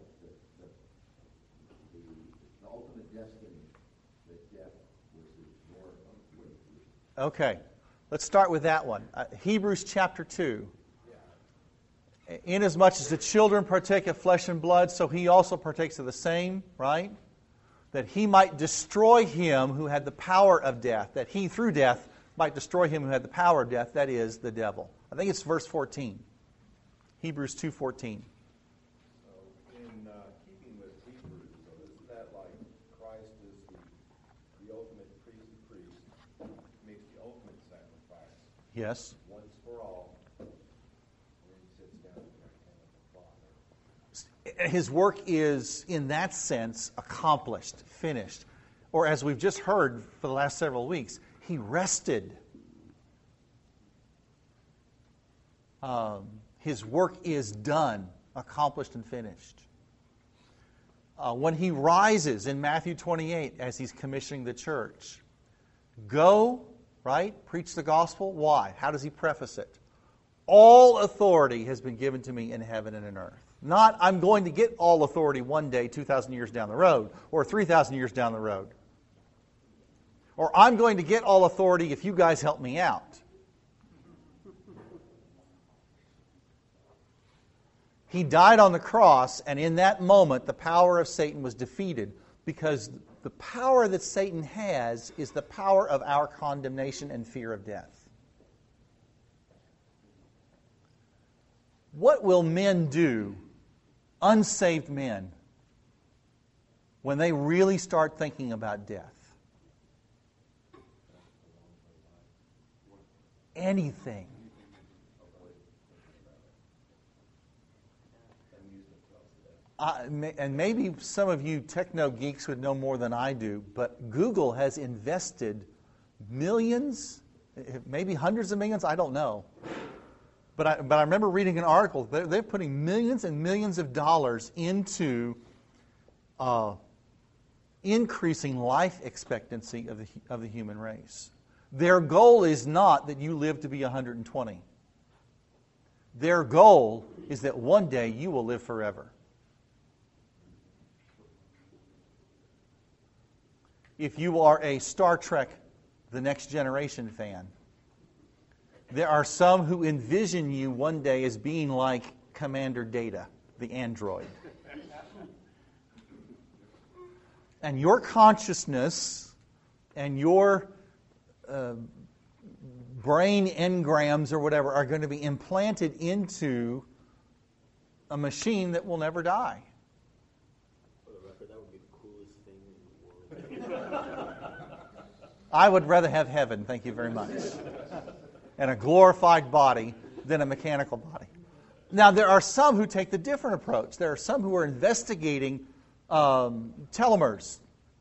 the ultimate destiny that death was the Lord of the way. Okay, let's start with that one. Hebrews chapter 2. Inasmuch as the children partake of flesh and blood, so he also partakes of the same, right? That he might destroy him who had the power of death, that he through death might destroy him who had the power of death, that is, the devil. I think it's verse 14. Hebrews 2:14. So in keeping with Hebrews, so isn't that like Christ is the ultimate priest of priests, makes the ultimate sacrifice Yes. once for all, and then sits down at the right hand of the Father? His work is, in that sense, accomplished, finished. Or as we've just heard for the last several weeks, he rested. His work is done, accomplished, and finished. When he rises in Matthew 28 as he's commissioning the church, go, right, preach the gospel. Why? How does he preface it? All authority has been given to me in heaven and in earth. Not, I'm going to get all authority one day 2,000 years down the road, or 3,000 years down the road. Or I'm going to get all authority if you guys help me out. He died on the cross, and in that moment, the power of Satan was defeated, because the power that Satan has is the power of our condemnation and fear of death. What will men do, unsaved men, when they really start thinking about death? Anything. And maybe some of you techno geeks would know more than I do, but Google has invested millions, maybe hundreds of millions, I don't know. But I remember reading an article. They're putting millions and millions of dollars into increasing life expectancy of the human race. Their goal is not that you live to be 120. Their goal is that one day you will live forever. If you are a Star Trek The Next Generation fan, there are some who envision you one day as being like Commander Data, the android. And your consciousness and your brain engrams or whatever are going to be implanted into a machine that will never die. For the record, that would be the coolest thing in the world. I would rather have heaven, thank you very much, and a glorified body than a mechanical body. Now, there are some who take the different approach. There are some who are investigating telomerase.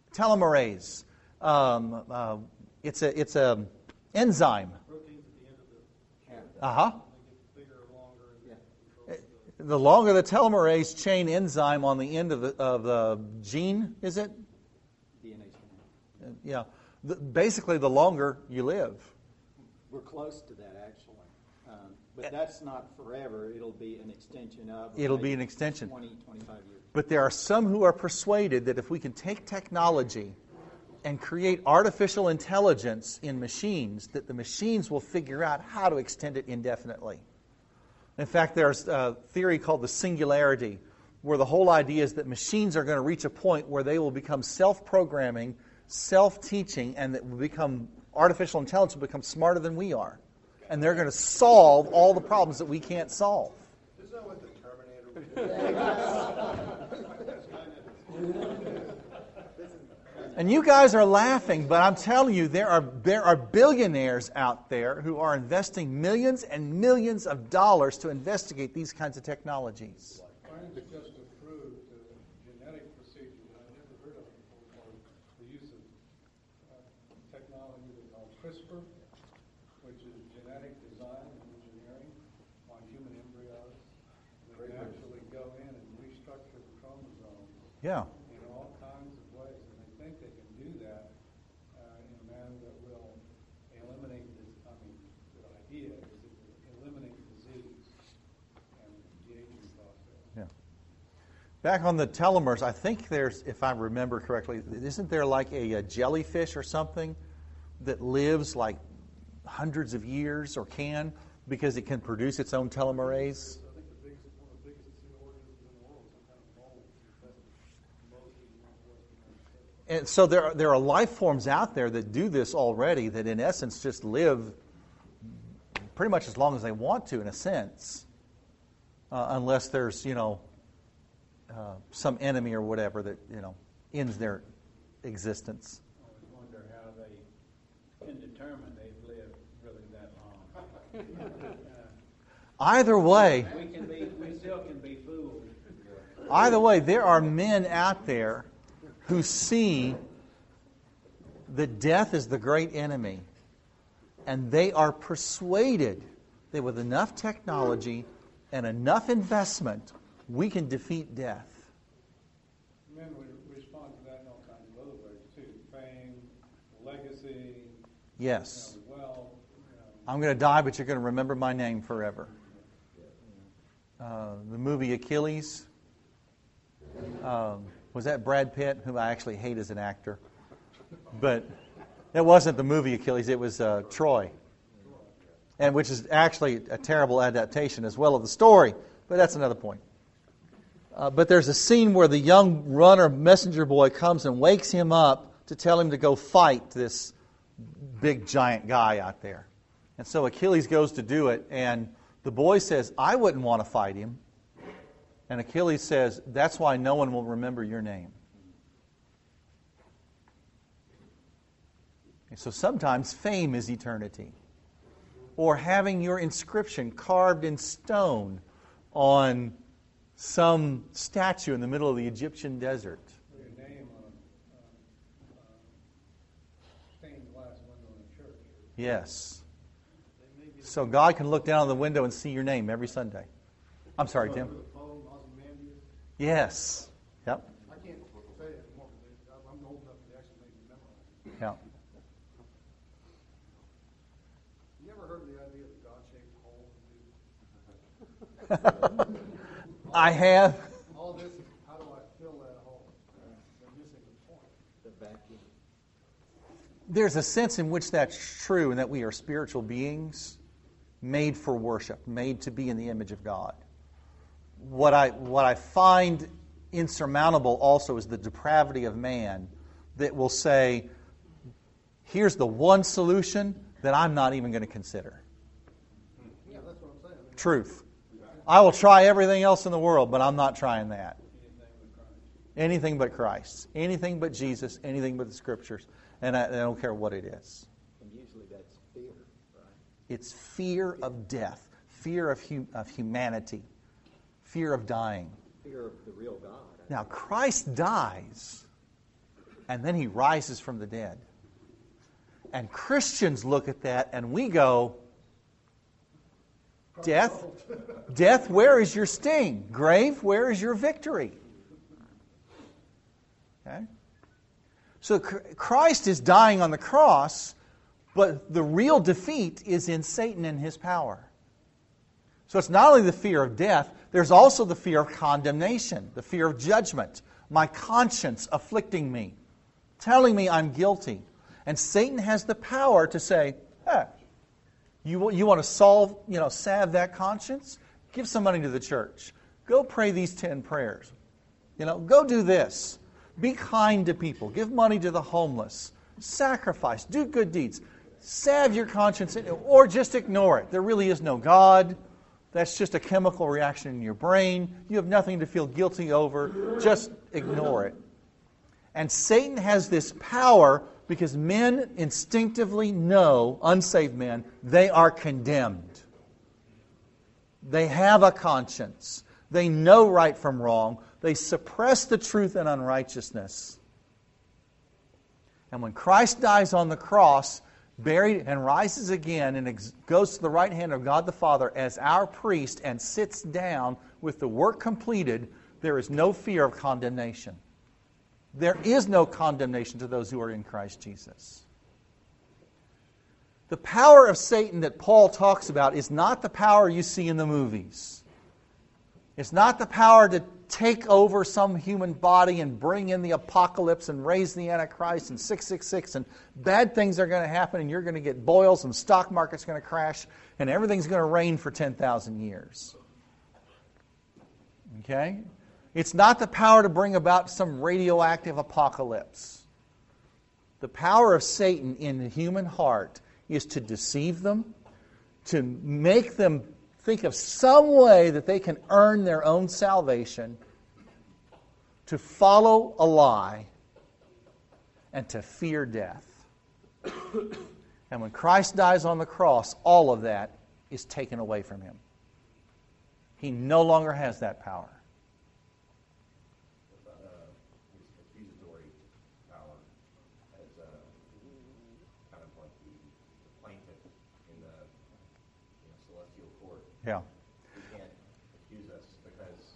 It's a enzyme. Proteins at the end of the Uh-huh. they get bigger or longer. The longer the telomerase chain enzyme on the end of the gene, is it? DNA strand. Yeah. Basically, the longer you live. We're close to that, actually. But that's not forever. It'll be an extension of... It'll be an extension. 20, 25 years. But there are some who are persuaded that if we can take technology and create artificial intelligence in machines, that the machines will figure out how to extend it indefinitely. In fact, there's a theory called the singularity, where the whole idea is that machines are going to reach a point where they will become self-programming, self-teaching, and that will become artificial intelligence will become smarter than we are. And they're going to solve all the problems that we can't solve. Isn't that what the Terminator was? And you guys are laughing, but I'm telling you, there are billionaires out there who are investing millions and millions of dollars to investigate these kinds of technologies. Science just approved a genetic procedure that I've never heard of before, for the use of technology they call CRISPR, which is genetic design and engineering on human embryos that actually go in and restructure the chromosomes Yeah. in all kinds of ways. And they think they can do that in a manner that will eliminate Yeah. Back on the telomeres, I think there's, if I remember correctly, isn't there like a jellyfish or something that lives like hundreds of years, or can, because it can produce its own telomerase? I think one of the biggest organisms in the world is some kind of mold. And so there are life forms out there that do this already, that in essence just live pretty much as long as they want to, in a sense, unless there's, some enemy or whatever that, ends their existence. I always wonder how they can determine they've lived really that long. Either way, We still can be fooled. either way, there are men out there who see that death is the great enemy, and they are persuaded that with enough technology and enough investment, we can defeat death. Men would respond to that in all kinds of other ways too. Fame, legacy, Yes. wealth. I'm going to die, but you're going to remember my name forever. The movie Achilles, was that Brad Pitt, who I actually hate as an actor? But it wasn't the movie Achilles, it was Troy. And which is actually a terrible adaptation as well of the story, but that's another point. But there's a scene where the young runner messenger boy comes and wakes him up to tell him to go fight this big giant guy out there. And so Achilles goes to do it, and the boy says, I wouldn't want to fight him. And Achilles says, that's why no one will remember your name. And so sometimes fame is eternity. Or having your inscription carved in stone on some statue in the middle of the Egyptian desert. Your name on a stained glass window in a church. Yes. So God can look down on the window and see your name every Sunday. I'm sorry, Tim. Yes. Yep. I can't say it anymore because I'm old enough to actually make it memorize. Yeah. You ever heard of the idea of the God-shaped hole? I have. All this is, how do I fill that hole? I'm missing the point. The vacuum. There's a sense in which that's true, and that we are spiritual beings made for worship, made to be in the image of God. What I find insurmountable also is the depravity of man that will say, here's the one solution that I'm not even going to consider. Yeah, that's what I'm saying. Truth. I will try everything else in the world, but I'm not trying that. Anything but Christ. Anything but Jesus. Anything but the Scriptures. And I don't care what it is. And usually that's fear, right? It's fear of death. Fear of humanity. Fear of dying. Fear of the real God. Now, Christ dies, and then He rises from the dead. And Christians look at that, and we go, Death, where is your sting? Grave, where is your victory? Okay? So Christ is dying on the cross, but the real defeat is in Satan and his power. So it's not only the fear of death, there's also the fear of condemnation, the fear of judgment, my conscience afflicting me, telling me I'm guilty. And Satan has the power to say, you want to salve that conscience? Give some money to the church. Go pray these 10 prayers. Go do this. Be kind to people. Give money to the homeless. Sacrifice. Do good deeds. Salve your conscience, or just ignore it. There really is no God. That's just a chemical reaction in your brain. You have nothing to feel guilty over. Just ignore it. And Satan has this power because men instinctively know, unsaved men, they are condemned. They have a conscience. They know right from wrong. They suppress the truth and unrighteousness. And when Christ dies on the cross, buried and rises again and goes to the right hand of God the Father as our priest and sits down with the work completed, there is no fear of condemnation. There is no condemnation to those who are in Christ Jesus. The power of Satan that Paul talks about is not the power you see in the movies. It's not the power to take over some human body and bring in the apocalypse and raise the Antichrist and 666 and bad things are going to happen and you're going to get boils and stock market's going to crash and everything's going to rain for 10,000 years. Okay? It's not the power to bring about some radioactive apocalypse. The power of Satan in the human heart is to deceive them, to make them think of some way that they can earn their own salvation, to follow a lie, and to fear death. And when Christ dies on the cross, all of that is taken away from him. He no longer has that power. What about his accusatory power as kind of like the plaintiff in the celestial court? Yeah. He can't accuse us because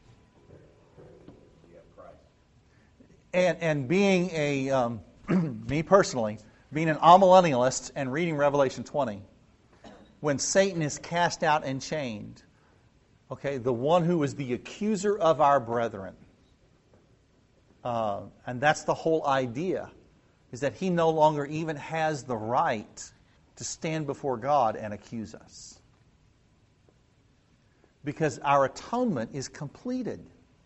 we have Christ. And being a, me personally, being an amillennialist and reading Revelation 20, when Satan is cast out and chained, okay, the one who is the accuser of our brethren, and that's the whole idea, is that he no longer even has the right to stand before God and accuse us. Because our atonement is completed.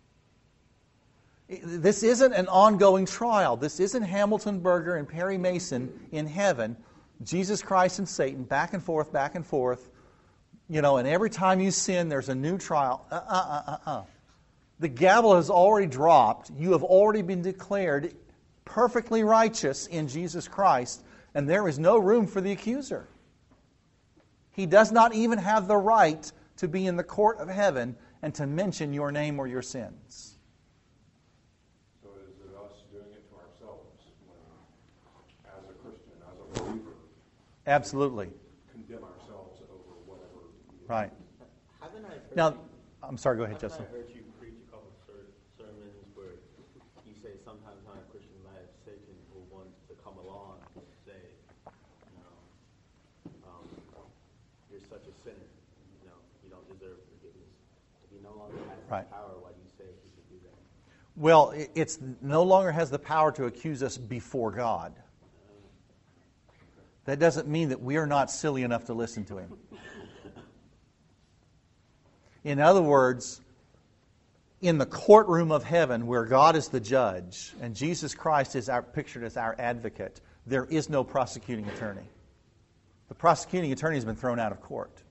This isn't an ongoing trial. This isn't Hamilton Berger and Perry Mason in heaven, Jesus Christ and Satan, back and forth, and every time you sin, there's a new trial. The gavel has already dropped. You have already been declared perfectly righteous in Jesus Christ, and there is no room for the accuser. He does not even have the right to be in the court of heaven and to mention your name or your sins. So is it us doing it to ourselves when, as a Christian, as a believer, Absolutely. condemn ourselves over whatever we Right. Haven't I heard Now, you, I'm sorry, go ahead, haven't Justin. I heard you preach a couple of sermons where you say sometimes on a Christian life, Satan will want to come along and say, you're such a sinner, you don't deserve forgiveness. If he no longer has Right. the power, why do you say he should do that? Well, it's no longer has the power to accuse us before God. That doesn't mean that we are not silly enough to listen to him. In other words, in the courtroom of heaven where God is the judge and Jesus Christ is pictured as our advocate, there is no prosecuting attorney. The prosecuting attorney has been thrown out of court.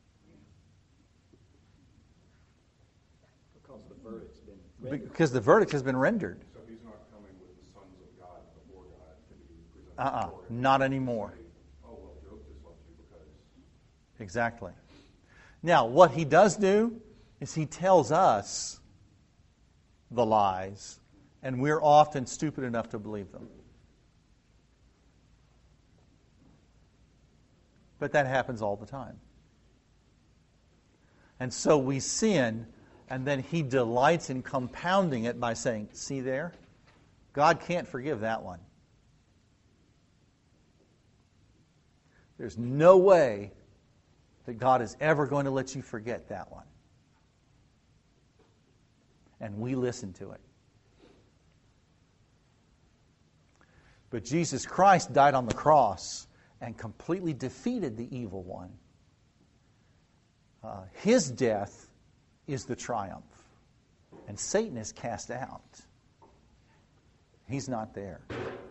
Because the verdict's been rendered. Because the verdict has been rendered. So he's not coming with the sons of God before God to be presented before him. Not anymore. Oh, well, Job just left you because... Exactly. Now, what he does do is he tells us the lies, and we're often stupid enough to believe them. But that happens all the time. And so we sin, and then he delights in compounding it by saying, see there? God can't forgive that one. There's no way that God is ever going to let you forget that one. And we listen to it. But Jesus Christ died on the cross and completely defeated the evil one. His death is the triumph. And Satan is cast out. He's not there.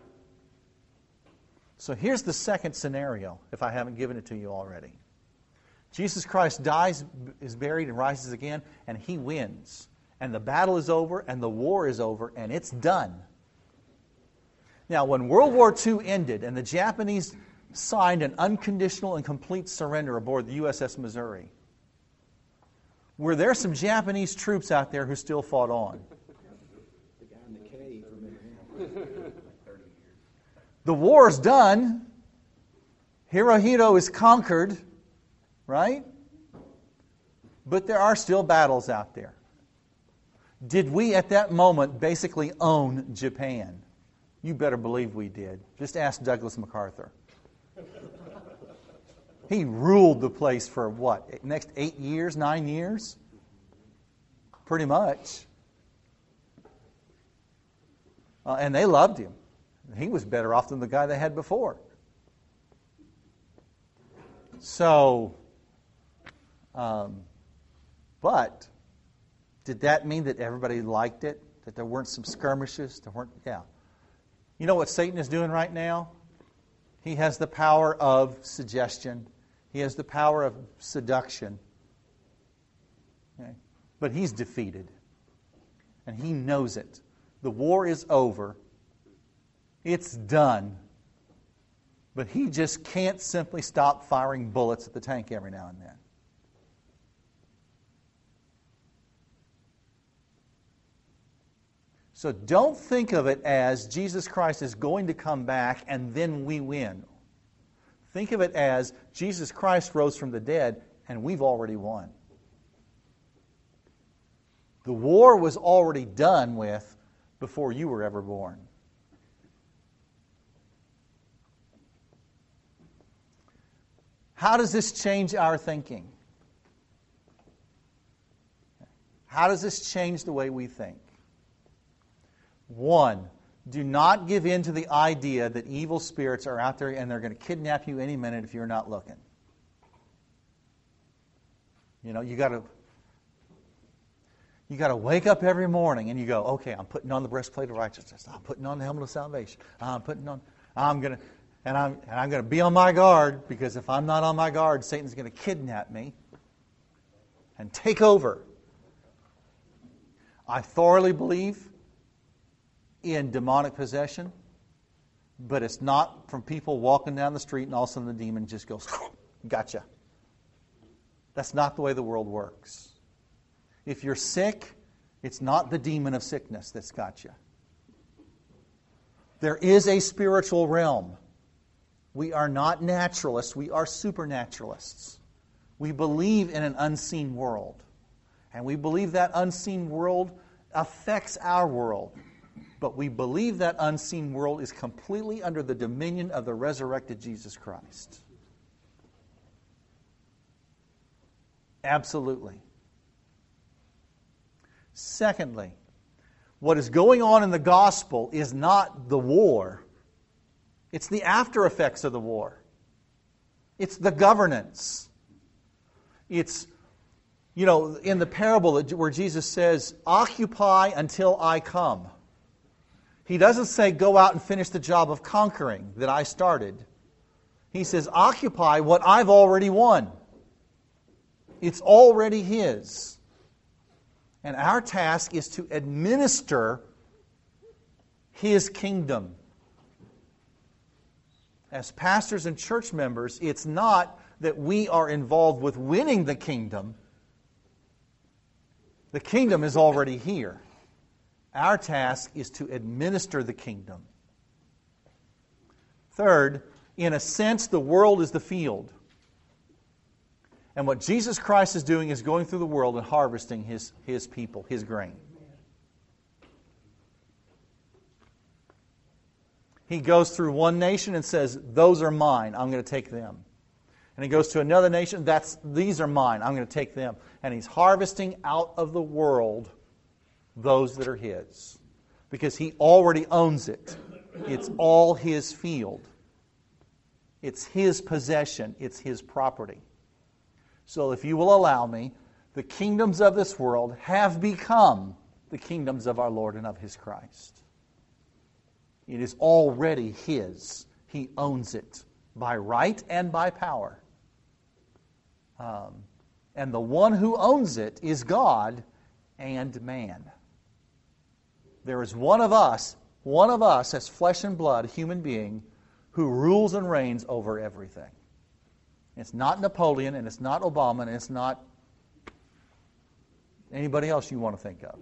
So here's the second scenario, if I haven't given it to you already. Jesus Christ dies, is buried, and rises again, and he wins. And the battle is over, and the war is over, and it's done. Now, when World War II ended, and the Japanese signed an unconditional and complete surrender aboard the USS Missouri, were there some Japanese troops out there who still fought on? The guy in the cave, remember him? The war's done. Hirohito is conquered, right? But there are still battles out there. Did we at that moment basically own Japan? You better believe we did. Just ask Douglas MacArthur. He ruled the place for what? Next 8 years, 9 years? pretty much. And they loved him. He was better off than the guy they had before. So, but did that mean that everybody liked it? That there weren't some skirmishes? Yeah. You know what Satan is doing right now? He has the power of suggestion. He has the power of seduction. Okay? But he's defeated. And he knows it. The war is over. It's done. But he just can't simply stop firing bullets at the tank every now and then. So don't think of it as Jesus Christ is going to come back and then we win. Think of it as Jesus Christ rose from the dead and we've already won. The war was already done with before you were ever born. How does this change our thinking? How does this change the way we think? 1, do not give in to the idea that evil spirits are out there and they're going to kidnap you any minute if you're not looking. You know, you got to wake up every morning and you go, okay, I'm putting on the breastplate of righteousness. I'm putting on the helmet of salvation. I'm going to be on my guard, because if I'm not on my guard, Satan's going to kidnap me and take over. I thoroughly believe in demonic possession, but it's not from people walking down the street and all of a sudden the demon just goes, gotcha. That's not the way the world works. If you're sick, it's not the demon of sickness that's got you. There is a spiritual realm. We are not naturalists, we are supernaturalists. We believe in an unseen world. And we believe that unseen world affects our world. But we believe that unseen world is completely under the dominion of the resurrected Jesus Christ. Absolutely. Secondly, what is going on in the gospel is not the war. It's the after effects of the war. It's the governance. It's, in the parable where Jesus says, occupy until I come. He doesn't say, go out and finish the job of conquering that I started. He says, occupy what I've already won. It's already His. And our task is to administer His kingdom. As pastors and church members, it's not that we are involved with winning the kingdom. The kingdom is already here. Our task is to administer the kingdom. Third, in a sense, the world is the field. And what Jesus Christ is doing is going through the world and harvesting His people, His grain. He goes through one nation and says, those are mine, I'm going to take them. And he goes to another nation, these are mine, I'm going to take them. And He's harvesting out of the world those that are His. Because He already owns it. It's all His field. It's His possession. It's His property. So if you will allow me, the kingdoms of this world have become the kingdoms of our Lord and of His Christ. It is already His. He owns it by right and by power. And the one who owns it is God and man. There is one of us as flesh and blood, a human being, who rules and reigns over everything. It's not Napoleon, and it's not Obama, and it's not anybody else you want to think of.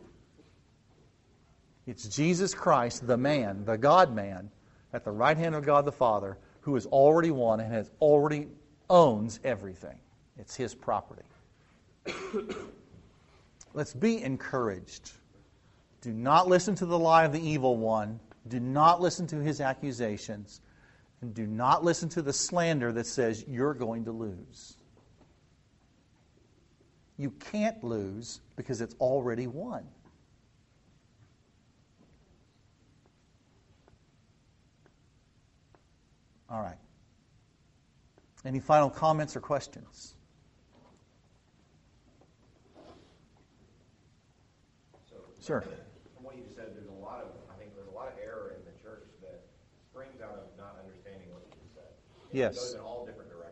It's Jesus Christ, the man, the God-man, at the right hand of God the Father, who has already won and has already owns everything. It's His property. Let's be encouraged. Do not listen to the lie of the evil one. Do not listen to his accusations. And do not listen to the slander that says you're going to lose. You can't lose because it's already won. All right. Any final comments or questions? Sure. From what you just said, there's a lot of error in the church that springs out of not understanding what you just said. Yes. It goes in all different directions.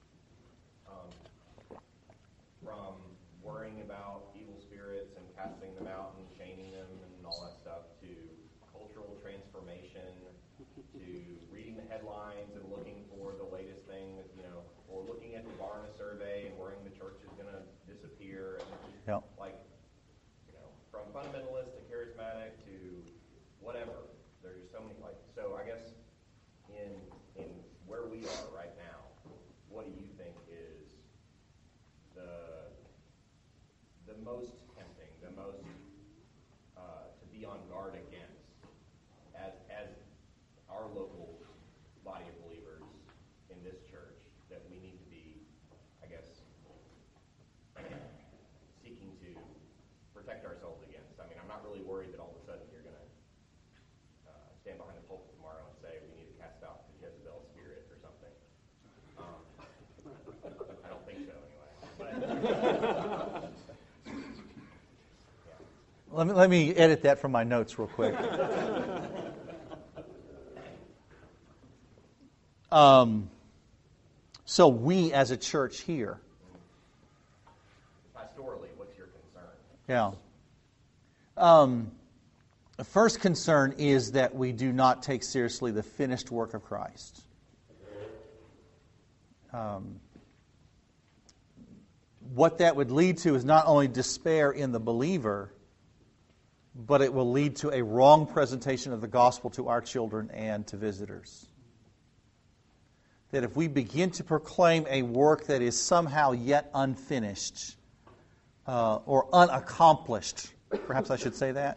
From worrying about evil spirits and casting them out and chaining them and all that stuff, to cultural transformation, to reading the headlines and looking for the latest thing, or looking at the Barna survey and worrying the church is going to disappear. And from fundamentalist to charismatic to whatever, there's just so many. So I guess in where we are right now, what do you think is the most tempting, the most to be on guard against as our local body of believers in this church that we need to be, I guess, seeking to protect ourselves against? I mean, I'm not really worried that all of a sudden you're going to stand behind the pulpit tomorrow and say we need to cast out the Jezebel spirit or something. I don't think so anyway. But, Let me edit that from my notes real quick. So we as a church here. Pastorally, what's your concern? Yeah. The first concern is that we do not take seriously the finished work of Christ. What that would lead to is not only despair in the believer, but it will lead to a wrong presentation of the gospel to our children and to visitors. That if we begin to proclaim a work that is somehow yet unfinished or unaccomplished, perhaps I should say that,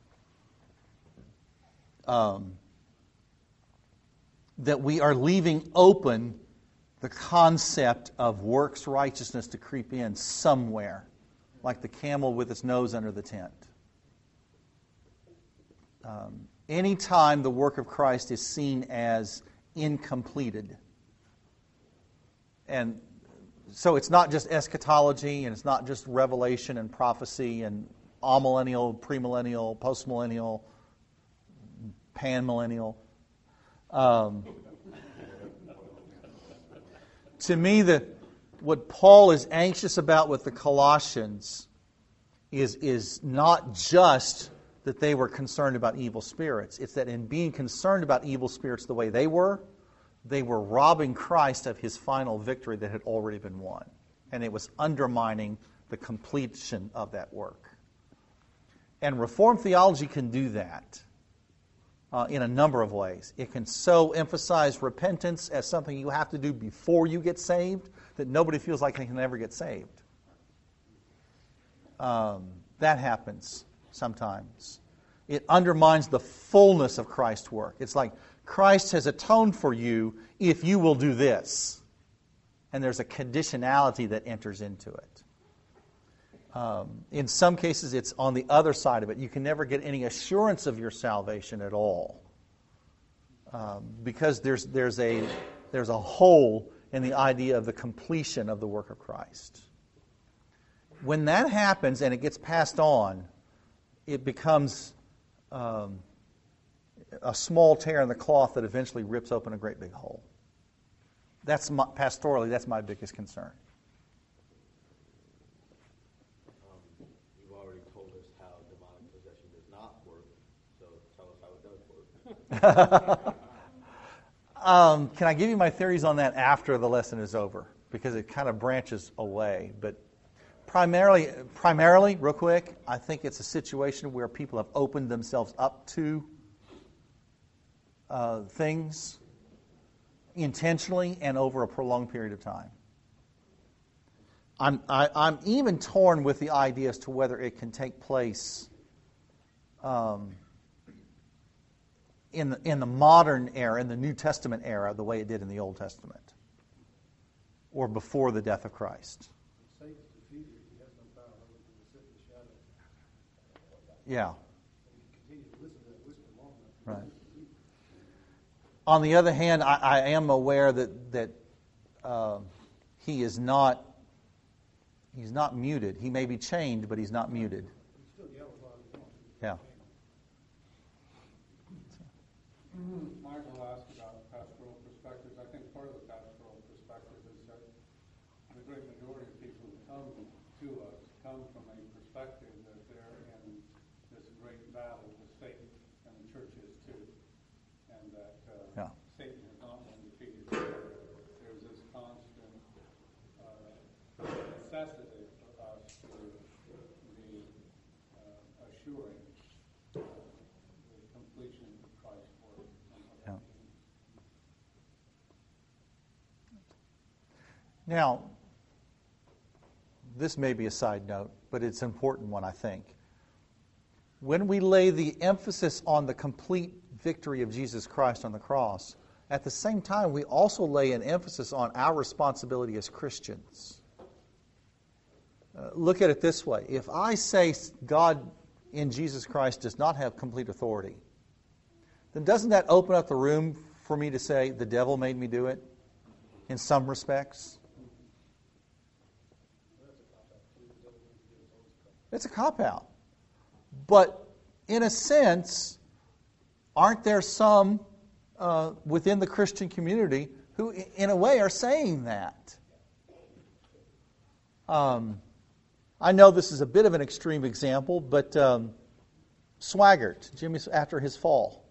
that we are leaving open the concept of works righteousness to creep in somewhere, like the camel with its nose under the tent. Anytime the work of Christ is seen as incompleted, and so it's not just eschatology, and it's not just revelation and prophecy and amillennial, premillennial, postmillennial, panmillennial. To me, what Paul is anxious about with the Colossians is not just that they were concerned about evil spirits. It's that in being concerned about evil spirits the way they were robbing Christ of his final victory that had already been won. And it was undermining the completion of that work. And Reformed theology can do that in a number of ways. It can so emphasize repentance as something you have to do before you get saved that nobody feels like they can ever get saved. That happens sometimes. It undermines the fullness of Christ's work. It's like Christ has atoned for you if you will do this. And there's a conditionality that enters into it. In some cases, it's on the other side of it. You can never get any assurance of your salvation at all. Because there's a hole in the idea of the completion of the work of Christ. When that happens and it gets passed on, it becomes a small tear in the cloth that eventually rips open a great big hole. Pastorally, that's my biggest concern. You've already told us how demonic possession does not work, so tell us how it does work. Can I give you my theories on that after the lesson is over? Because it kind of branches away. But primarily, real quick, I think it's a situation where people have opened themselves up to things intentionally and over a prolonged period of time. I'm even torn with the idea as to whether it can take place in the modern era, in the New Testament era, the way it did in the Old Testament, or before the death of Christ. Satan's defeated. He has Yeah. Continue to listen to that whisper long enough. Right. On the other hand, I am aware that he is not. He's not muted. He may be chained, but he's not muted. Yeah. Michael asked about pastoral perspectives. I think part of the pastoral perspective is that the great majority of people who come to us come from a perspective that they're in this great battle with Satan, and the church is too, and that Satan has not been defeated. There's this constant necessity for us to be assuring the completion of Christ's work. Now, this may be a side note, but it's an important one, I think. When we lay the emphasis on the complete victory of Jesus Christ on the cross, at the same time, we also lay an emphasis on our responsibility as Christians. Look at it this way. If I say God in Jesus Christ does not have complete authority, then doesn't that open up the room for me to say the devil made me do it in some respects? It's a cop-out. But in a sense, aren't there some within the Christian community who, in a way, are saying that? I know this is a bit of an extreme example, but Swaggart, Jimmy, after his fall.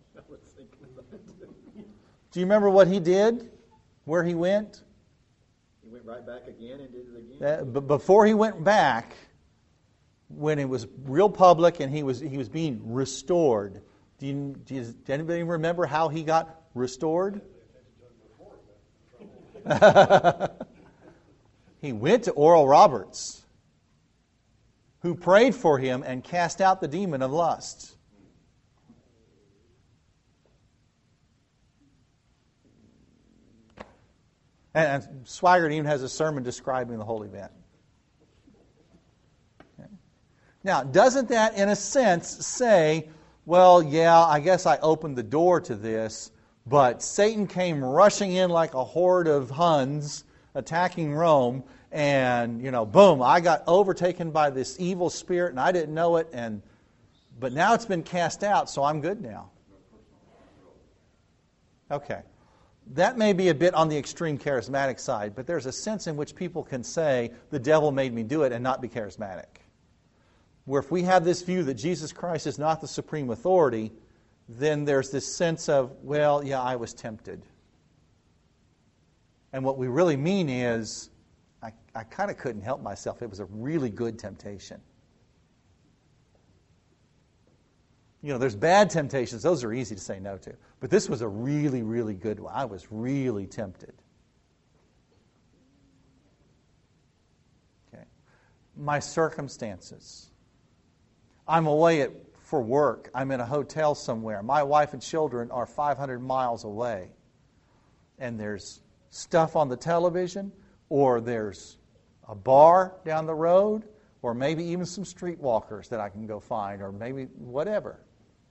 Do you remember what he did? Where he went? He went right back again and did it again. But before he went back, when it was real public and he was being restored, does anybody remember how he got restored? He went to Oral Roberts, who prayed for him and cast out the demon of lust. And Swaggart even has a sermon describing the whole event. Okay. Now, doesn't that, in a sense, say, well, yeah, I guess I opened the door to this, but Satan came rushing in like a horde of Huns attacking Rome, and, boom, I got overtaken by this evil spirit, and I didn't know it, but now it's been cast out, so I'm good now. Okay. That may be a bit on the extreme charismatic side, but there's a sense in which people can say, the devil made me do it, and not be charismatic. Where if we have this view that Jesus Christ is not the supreme authority, then there's this sense of, well, yeah, I was tempted. And what we really mean is, I kind of couldn't help myself. It was a really good temptation. There's bad temptations. Those are easy to say no to. But this was a really, really good one. I was really tempted. Okay. My circumstances. I'm away for work. I'm in a hotel somewhere. My wife and children are 500 miles away. And there's stuff on the television, or there's a bar down the road, or maybe even some streetwalkers that I can go find, or maybe whatever.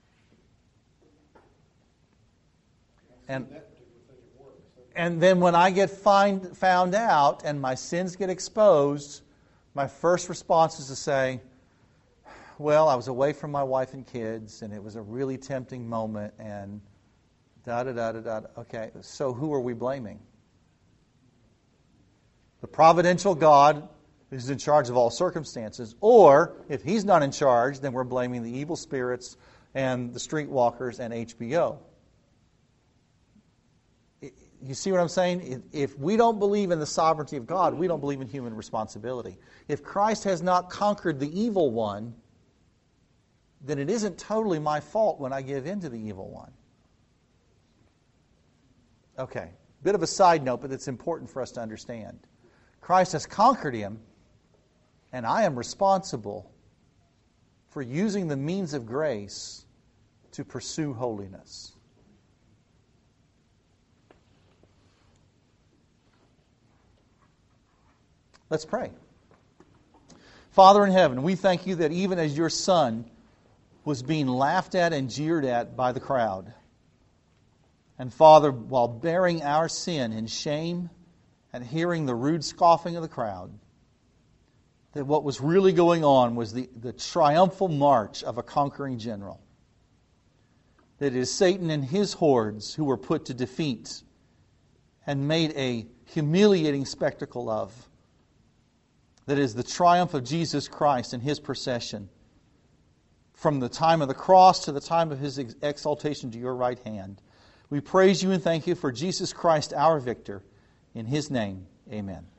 And then when I get found out and my sins get exposed, my first response is to say, well, I was away from my wife and kids, and it was a really tempting moment, and da-da-da-da-da. Okay, so who are we blaming? The providential God who's in charge of all circumstances, or if He's not in charge, then we're blaming the evil spirits and the streetwalkers and HBO. You see what I'm saying? If we don't believe in the sovereignty of God, we don't believe in human responsibility. If Christ has not conquered the evil one, then it isn't totally my fault when I give in to the evil one. Okay, bit of a side note, but it's important for us to understand. Christ has conquered him, and I am responsible for using the means of grace to pursue holiness. Let's pray. Father in heaven, we thank you that even as your Son was being laughed at and jeered at by the crowd. And Father, while bearing our sin in shame and hearing the rude scoffing of the crowd, that what was really going on was the triumphal march of a conquering general. That it is Satan and his hordes who were put to defeat and made a humiliating spectacle of. That is the triumph of Jesus Christ and His procession from the time of the cross to the time of His exaltation to your right hand. We praise You and thank You for Jesus Christ, our victor. In His name, amen.